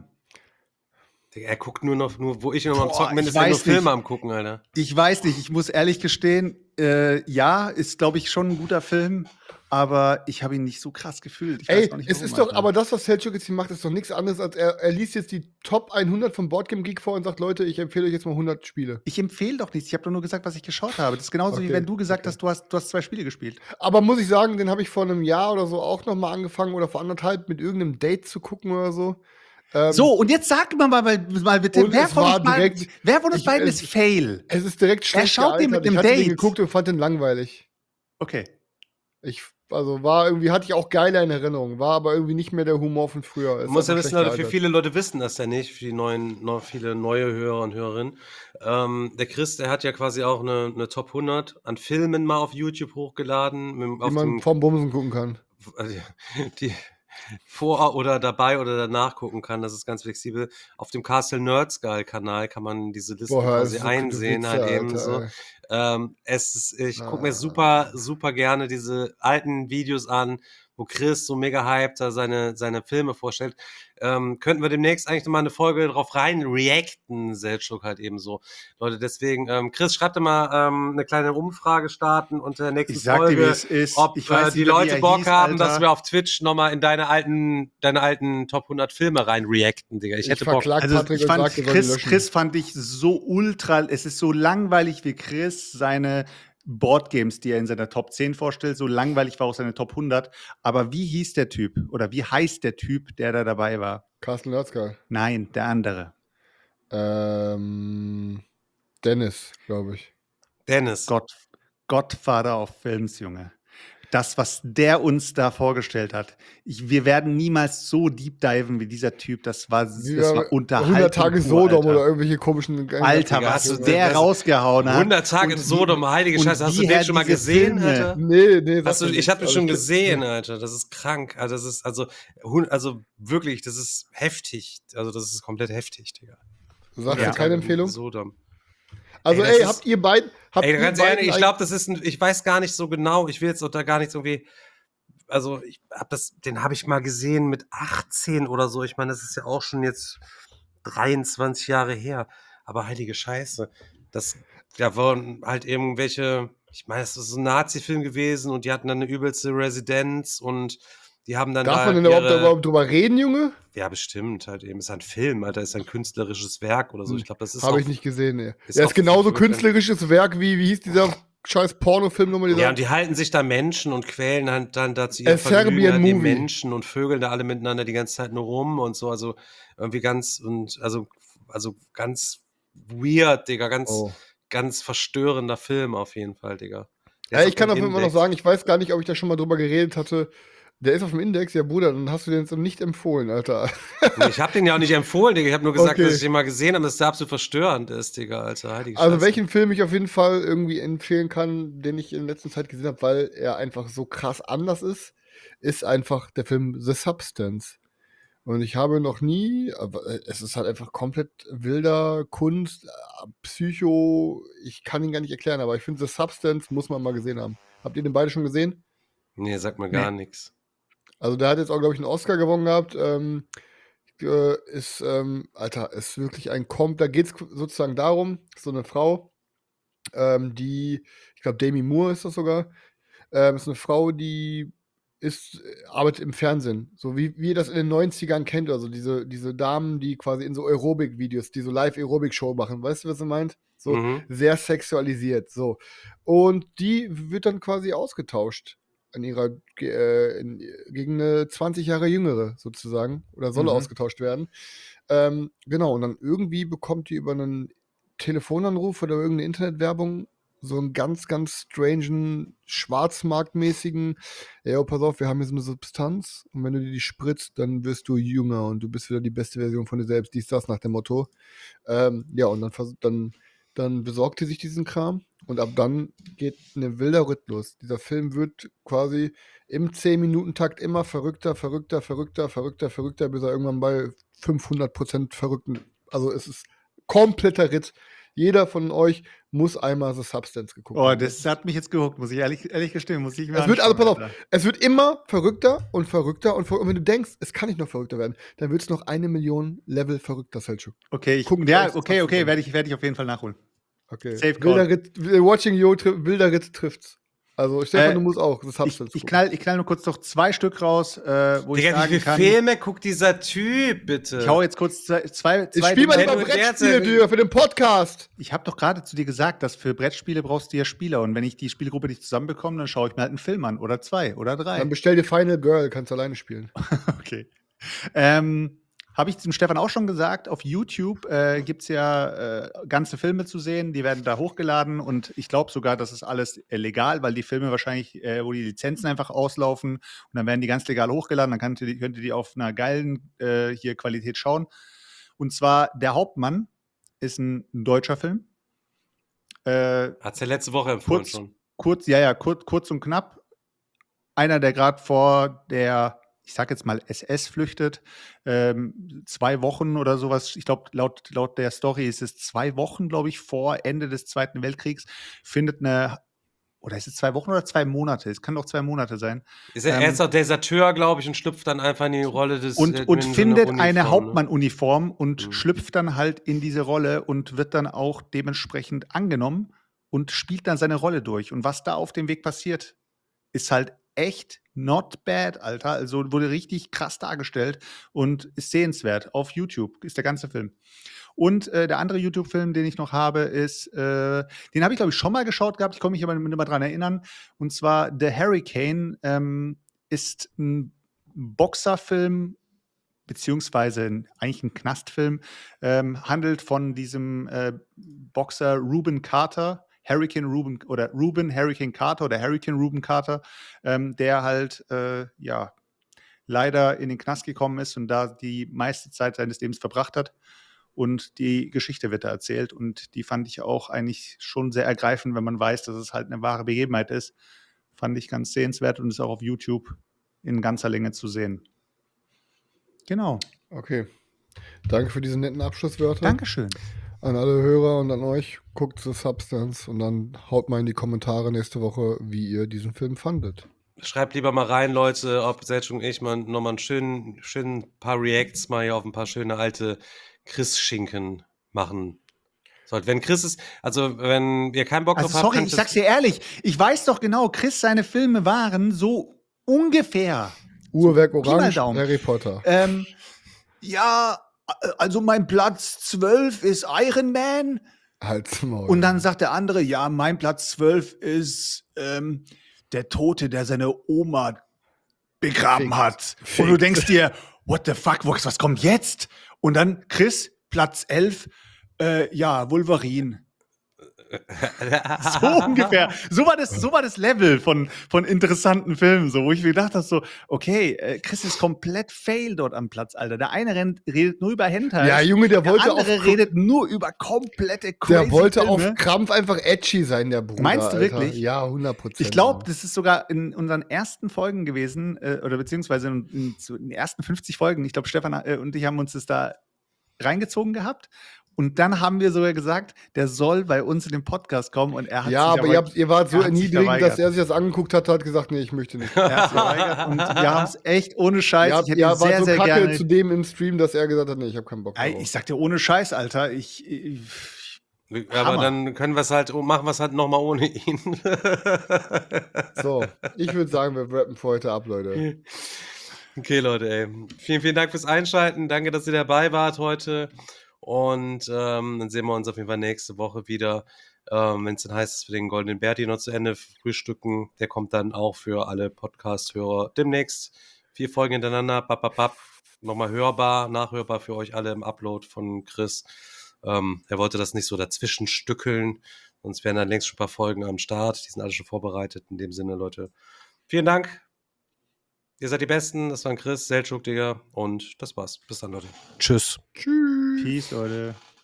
Digga, er guckt nur noch, nur wo ich noch am Boah, Zocken bin, ich ist er nur weiß Filme nicht. am Gucken, Alter. Ich weiß nicht, ich muss ehrlich gestehen, äh, ja, ist, glaube ich, schon ein guter Film, aber ich habe ihn nicht so krass gefühlt. Ich Ey, weiß auch nicht, es warum, ist doch, Alter. aber das, was Selçuk jetzt hier macht, ist doch nichts anderes, als er, er liest jetzt die Top hundert vom Boardgame Geek vor und sagt, Leute, ich empfehle euch jetzt mal hundert Spiele. Ich empfehle doch nichts. Ich habe doch nur gesagt, was ich geschaut habe. Das ist genauso wie Okay, wenn du gesagt okay. hast, du hast, du hast zwei Spiele gespielt. Aber muss ich sagen, den habe ich vor einem Jahr oder so auch noch mal angefangen oder vor anderthalb mit irgendeinem Date zu gucken oder so. Ähm, So, und jetzt sag mal, mal, mal bitte, Und wer es von, war uns mal, direkt- wer von uns ich- beiden es- ist Fail? Es ist direkt schlecht schaut den mit gealtert. Ich einem hatte den Date. geguckt und fand den langweilig. Okay. Ich, also war irgendwie, hatte ich auch geile in Erinnerung, war aber irgendwie nicht mehr der Humor von früher. Du Ist musst ja einfach wissen, schlecht Leute, für gealtert. viele Leute wissen das ja nicht, für die neuen, noch viele neue Hörer und Hörerinnen. Ähm, der Chris, der hat ja quasi auch eine, eine Top hundert an Filmen mal auf YouTube hochgeladen. Mit, Wie auf man dem, vom Bumsen gucken kann. also, die vor oder dabei oder danach gucken kann. Das ist ganz flexibel. Auf dem Castle Nerdskull Kanal kann man diese Liste Boah, quasi das ist so einsehen, Witze, halt eben Alter, so. ey. Ähm, es ist, ich gucke mir Ah. super, super gerne diese alten Videos an, wo Chris so mega hyped da seine, seine Filme vorstellt. Ähm, könnten wir demnächst eigentlich noch mal eine Folge drauf rein reacten, Seltschuk halt eben so. Leute, deswegen, ähm, Chris, schreibt mal ähm, eine kleine Umfrage starten unter der nächsten Ich sag dir, wie Folge, es ist. ob Ich äh, weiß die nicht mehr, wie Leute er Bock hieß, haben, dass Alter. wir auf Twitch nochmal in deine alten, deine alten Top hundert Filme rein reacten, Digga. Ich Ich hätte Bock. verklag Also Patrick ich und fand sag, wir sollen die Chris, löschen. Chris fand ich so ultra, es ist so langweilig, wie Chris seine Boardgames, die er in seiner Top zehn vorstellt, so langweilig war auch seine Top hundert. Aber wie hieß der Typ oder wie heißt der Typ, der da dabei war? Carsten Lörzger. Nein, der andere. Ähm, Dennis, glaube ich. Dennis. Gott, Godfather of Films, Junge. Das, was der uns da vorgestellt hat. Ich, wir werden niemals so deep diven wie dieser Typ. Das war, das Wie, war äh, Unterhaltung hundert Tage pur, Sodom Alter. oder irgendwelche komischen. Alter, Digga, was hast du- der das- rausgehauen hat. hundert Tage in Und wie- Sodom, heilige und Scheiße. Hast du wie den er schon mal diese gesehen, Filme- Alter? Nee, nee, Hast du, sag mir ich habe den nichts. schon Also, gesehen, Alter. Das ist krank. Also, das ist, also, hun- also wirklich, das ist heftig. Also, das ist komplett heftig, Digga. Du sagst Ja. ja keine Empfehlung? Sodom. Also, Ey, das ey, ist- habt ihr beiden. Habt Ey, ihr ganz beiden ehrlich, ich ein- glaube, das ist ein, ich weiß gar nicht so genau, ich will jetzt auch da gar nicht irgendwie, also ich hab das, den habe ich mal gesehen mit achtzehn oder so. Ich meine, das ist ja auch schon jetzt dreiundzwanzig Jahre her. Aber heilige Scheiße. Das, da waren halt irgendwelche, ich meine, das ist so ein Nazi-Film gewesen und die hatten dann eine übelste Residenz und die haben dann Darf da man denn überhaupt, ihre- überhaupt drüber reden, Junge? ja, bestimmt, halt eben. Ist ein Film, Alter, ist ein künstlerisches Werk oder so. Ich glaube, das ist Habe auch- ich nicht gesehen, ey. ist Ja, auch ist genauso wirklich ein- künstlerisches Werk wie, wie hieß dieser scheiß Pornofilm nochmal? Dieser Ja, und die halten sich da Menschen und quälen dann, dann dazu A Serbian halt eben Movie. Menschen und vögeln da alle miteinander die ganze Zeit nur rum und so. Also irgendwie ganz und also, also ganz weird, Digga. Ganz, Oh. ganz verstörender Film auf jeden Fall, Digga. Der Ja, ist ich kann dem auf jeden Fall noch Index. sagen, ich weiß gar nicht, ob ich da schon mal drüber geredet hatte. Der ist auf dem Index, ja Bruder, dann hast du den jetzt nicht empfohlen, Alter. Ich habe den ja auch nicht empfohlen, Digga. Ich habe nur gesagt, Okay. dass ich den mal gesehen habe, dass der absolut verstörend ist, Digga, Alter. Heilige Also Scheiße. welchen Film ich auf jeden Fall irgendwie empfehlen kann, den ich in letzter Zeit gesehen habe, weil er einfach so krass anders ist, ist einfach der Film The Substance. Und ich habe noch nie, aber es ist halt einfach komplett wilder Kunst, äh, Psycho, ich kann ihn gar nicht erklären, aber ich finde The Substance muss man mal gesehen haben. Habt ihr den beide schon gesehen? Nee, sag mir gar nichts. Also der hat jetzt auch, glaube ich, einen Oscar gewonnen gehabt. Ähm, äh, ist, ähm, Alter, ist wirklich ein Komp. Da geht es sozusagen darum, so eine Frau, ähm, die, ich glaube, Demi Moore ist das sogar, ähm, ist eine Frau, die ist, äh, arbeitet im Fernsehen. So wie, wie ihr das in den neunzigern kennt, also diese, diese Damen, die quasi in so Aerobic-Videos, die so Live-Aerobic-Show machen. Weißt du, was sie meint? So Mhm. sehr sexualisiert. So. Und die wird dann quasi ausgetauscht in ihrer, ge- äh, in, gegen eine zwanzig Jahre jüngere sozusagen. Oder soll Mhm. ausgetauscht werden. Ähm, genau, und dann irgendwie bekommt die über einen Telefonanruf oder irgendeine Internetwerbung so einen ganz, ganz strangen, schwarzmarktmäßigen, ja, pass auf, wir haben hier so eine Substanz und wenn du dir die spritzt, dann wirst du jünger und du bist wieder die beste Version von dir selbst, dies, das nach dem Motto. Ähm, ja, und dann, vers- dann, dann besorgt die sich diesen Kram und ab dann geht ein wilder Ritt los. Dieser Film wird quasi im zehn-Minuten-Takt immer verrückter, verrückter, verrückter, verrückter, verrückter, bis er irgendwann bei fünfhundert Prozent verrückten, also es ist kompletter Ritt. Jeder von euch muss einmal The Substance geguckt Oh, haben. das hat mich jetzt gehuckt, muss ich ehrlich, ehrlich gestehen. Muss ich mir Es wird, also pass anschauen, auf, Alter. es wird immer verrückter und verrückter und, ver und wenn du denkst, es kann nicht noch verrückter werden, dann wird es noch eine Million Level verrückter, Selchuk. Okay, ich, Gucken, ja, vielleicht ist okay, das okay, drin. werde ich, werd ich auf jeden Fall nachholen. Okay. Safe Wilder Call. Ritt, Watching You, tri Wilder Ritt trifft's. Also Stefan, Äh, du musst auch The Ich, Substance ich, gucken. knall, ich knall nur kurz noch zwei Stück raus, äh, wo ich Digga, wie sagen viele kann, Filme guckt dieser Typ, bitte? ich hau jetzt kurz zwei, zwei, Ich zwei spiel mal wenn lieber du Brettspiele, derzeit- Digga, für den Podcast. Ich habe doch gerade zu dir gesagt, dass für Brettspiele brauchst du ja Spieler. Und wenn ich die Spielgruppe nicht zusammenbekomme, dann schaue ich mir halt einen Film an. Oder zwei oder drei. Dann bestell dir Final Girl, kannst alleine spielen. Okay. Ähm, habe ich zum Stefan auch schon gesagt, auf YouTube äh, gibt es ja äh, ganze Filme zu sehen, die werden da hochgeladen und ich glaube sogar, das ist alles äh, legal, weil die Filme wahrscheinlich, äh, wo die Lizenzen einfach auslaufen und dann werden die ganz legal hochgeladen, dann könnt ihr die, könnt ihr die auf einer geilen äh, hier Qualität schauen. Und zwar Der Hauptmann ist ein, ein deutscher Film. Äh, Hat's ja letzte Woche empfohlen kurz, schon. kurz, ja, ja, kurz, kurz und knapp. Einer, der gerade vor der ich sag jetzt mal, S S flüchtet, ähm, zwei Wochen oder sowas, ich glaube, laut, laut der Story ist es zwei Wochen, glaube ich, vor Ende des Zweiten Weltkriegs, findet eine, oder ist es zwei Wochen oder zwei Monate? Es kann doch zwei Monate sein. Ist er, Ähm, er ist auch Deserteur, glaube ich, und schlüpft dann einfach in die Rolle des und, äh, und in so findet einer eine Uniform, Hauptmann-Uniform und Mhm. schlüpft dann halt in diese Rolle und wird dann auch dementsprechend angenommen und spielt dann seine Rolle durch. Und was da auf dem Weg passiert, ist halt echt not bad, Alter. Also wurde richtig krass dargestellt und ist sehenswert. Auf YouTube ist der ganze Film. Und äh, der andere YouTube-Film, den ich noch habe, ist, äh, den habe ich, glaube ich, schon mal geschaut gehabt. Ich komme mich aber nicht mehr dran erinnern. Und zwar The Hurricane ähm, ist ein Boxerfilm, beziehungsweise ein, eigentlich ein Knastfilm, ähm, handelt von diesem äh, Boxer Reuben Carter, Hurricane Reuben oder Reuben Hurricane Carter oder Hurricane Reuben Carter, ähm, der halt äh, ja leider in den Knast gekommen ist und da die meiste Zeit seines Lebens verbracht hat. Und die Geschichte wird da erzählt und die fand ich auch eigentlich schon sehr ergreifend, wenn man weiß, dass es halt eine wahre Begebenheit ist. Fand ich ganz sehenswert und ist auch auf YouTube in ganzer Länge zu sehen. Genau. Okay. Danke für diese netten Abschlusswörter. Dankeschön. An alle Hörer und an euch. Guckt The Substance und dann haut mal in die Kommentare nächste Woche, wie ihr diesen Film fandet. Schreibt lieber mal rein, Leute, ob Selchuk und ich mal nochmal einen schönen, schönen paar Reacts mal hier auf ein paar schöne alte Chris-Schinken machen sollt. Wenn Chris ist, also wenn ihr keinen Bock Also drauf habt, sorry, könnt ich ihr- sag's dir ehrlich, ich weiß doch genau, Chris, seine Filme waren so ungefähr. Uhrwerk Pi mal Orange, Daumen. Harry Potter. Ähm, ja, also mein Platz zwölf ist Iron Man. Halt's Maul. Und dann sagt der andere, ja, mein Platz zwölf ist ähm, der Tote, der seine Oma begraben Fickt. hat. Fickt. Und du denkst dir, what the fuck, was was kommt jetzt? Und dann Chris, Platz elf, äh, ja, Wolverine. So ungefähr. So war das, so war das Level von, von interessanten Filmen, so, wo ich mir gedacht habe, so, okay, äh, Chris ist komplett fail dort am Platz, Alter. Der eine rennt, redet nur über Hentai. Ja, Junge, der wollte der andere auf- redet nur über komplette crazy Der wollte Filme. auf Krampf einfach edgy sein, der Bruder. Meinst du Alter. wirklich? Ja, hundert Prozent. Ich glaube, das ist sogar in unseren ersten Folgen gewesen, äh, oder beziehungsweise in, in, so in den ersten fünfzig Folgen. Ich glaube, Stefan äh, und ich haben uns das da reingezogen gehabt. Und dann haben wir sogar gesagt, der soll bei uns in den Podcast kommen und er hat Ja, sich aber ihr, habt, ihr wart so er hat sich erniedrigend, dass verweigert. er sich das angeguckt hat, hat gesagt, nee, ich möchte nicht. Er hat sich verweigert und wir haben es echt ohne Scheiß. Ja, ich hätte ja, ihn war sehr, so sehr kacke gerne. zu dem im Stream, dass er gesagt hat, nee, ich habe keinen Bock Ey, drauf. ich sag dir ohne Scheiß, Alter. Ich, ich aber Hammer. dann können wir es halt, machen wir es halt nochmal ohne ihn. So, ich würde sagen, wir rappen für heute ab, Leute. Okay, Leute, ey. Vielen, vielen Dank fürs Einschalten. Danke, dass ihr dabei wart heute. Und ähm, dann sehen wir uns auf jeden Fall nächste Woche wieder. Ähm, wenn es dann heißt, dass wir den Goldenen Berti noch zu Ende frühstücken. Der kommt dann auch für alle Podcast-Hörer demnächst. Vier Folgen hintereinander. Bap, bap, bap. Nochmal hörbar, nachhörbar für euch alle im Upload von Chris. Ähm, er wollte das nicht so dazwischen stückeln. Sonst wären dann längst schon ein paar Folgen am Start. Die sind alle schon vorbereitet. In dem Sinne, Leute. Vielen Dank. Ihr seid die Besten. Das waren Chris, Selchuk, Digga. Und das war's. Bis dann, Leute. Tschüss. Tschüss. Peace, Leute.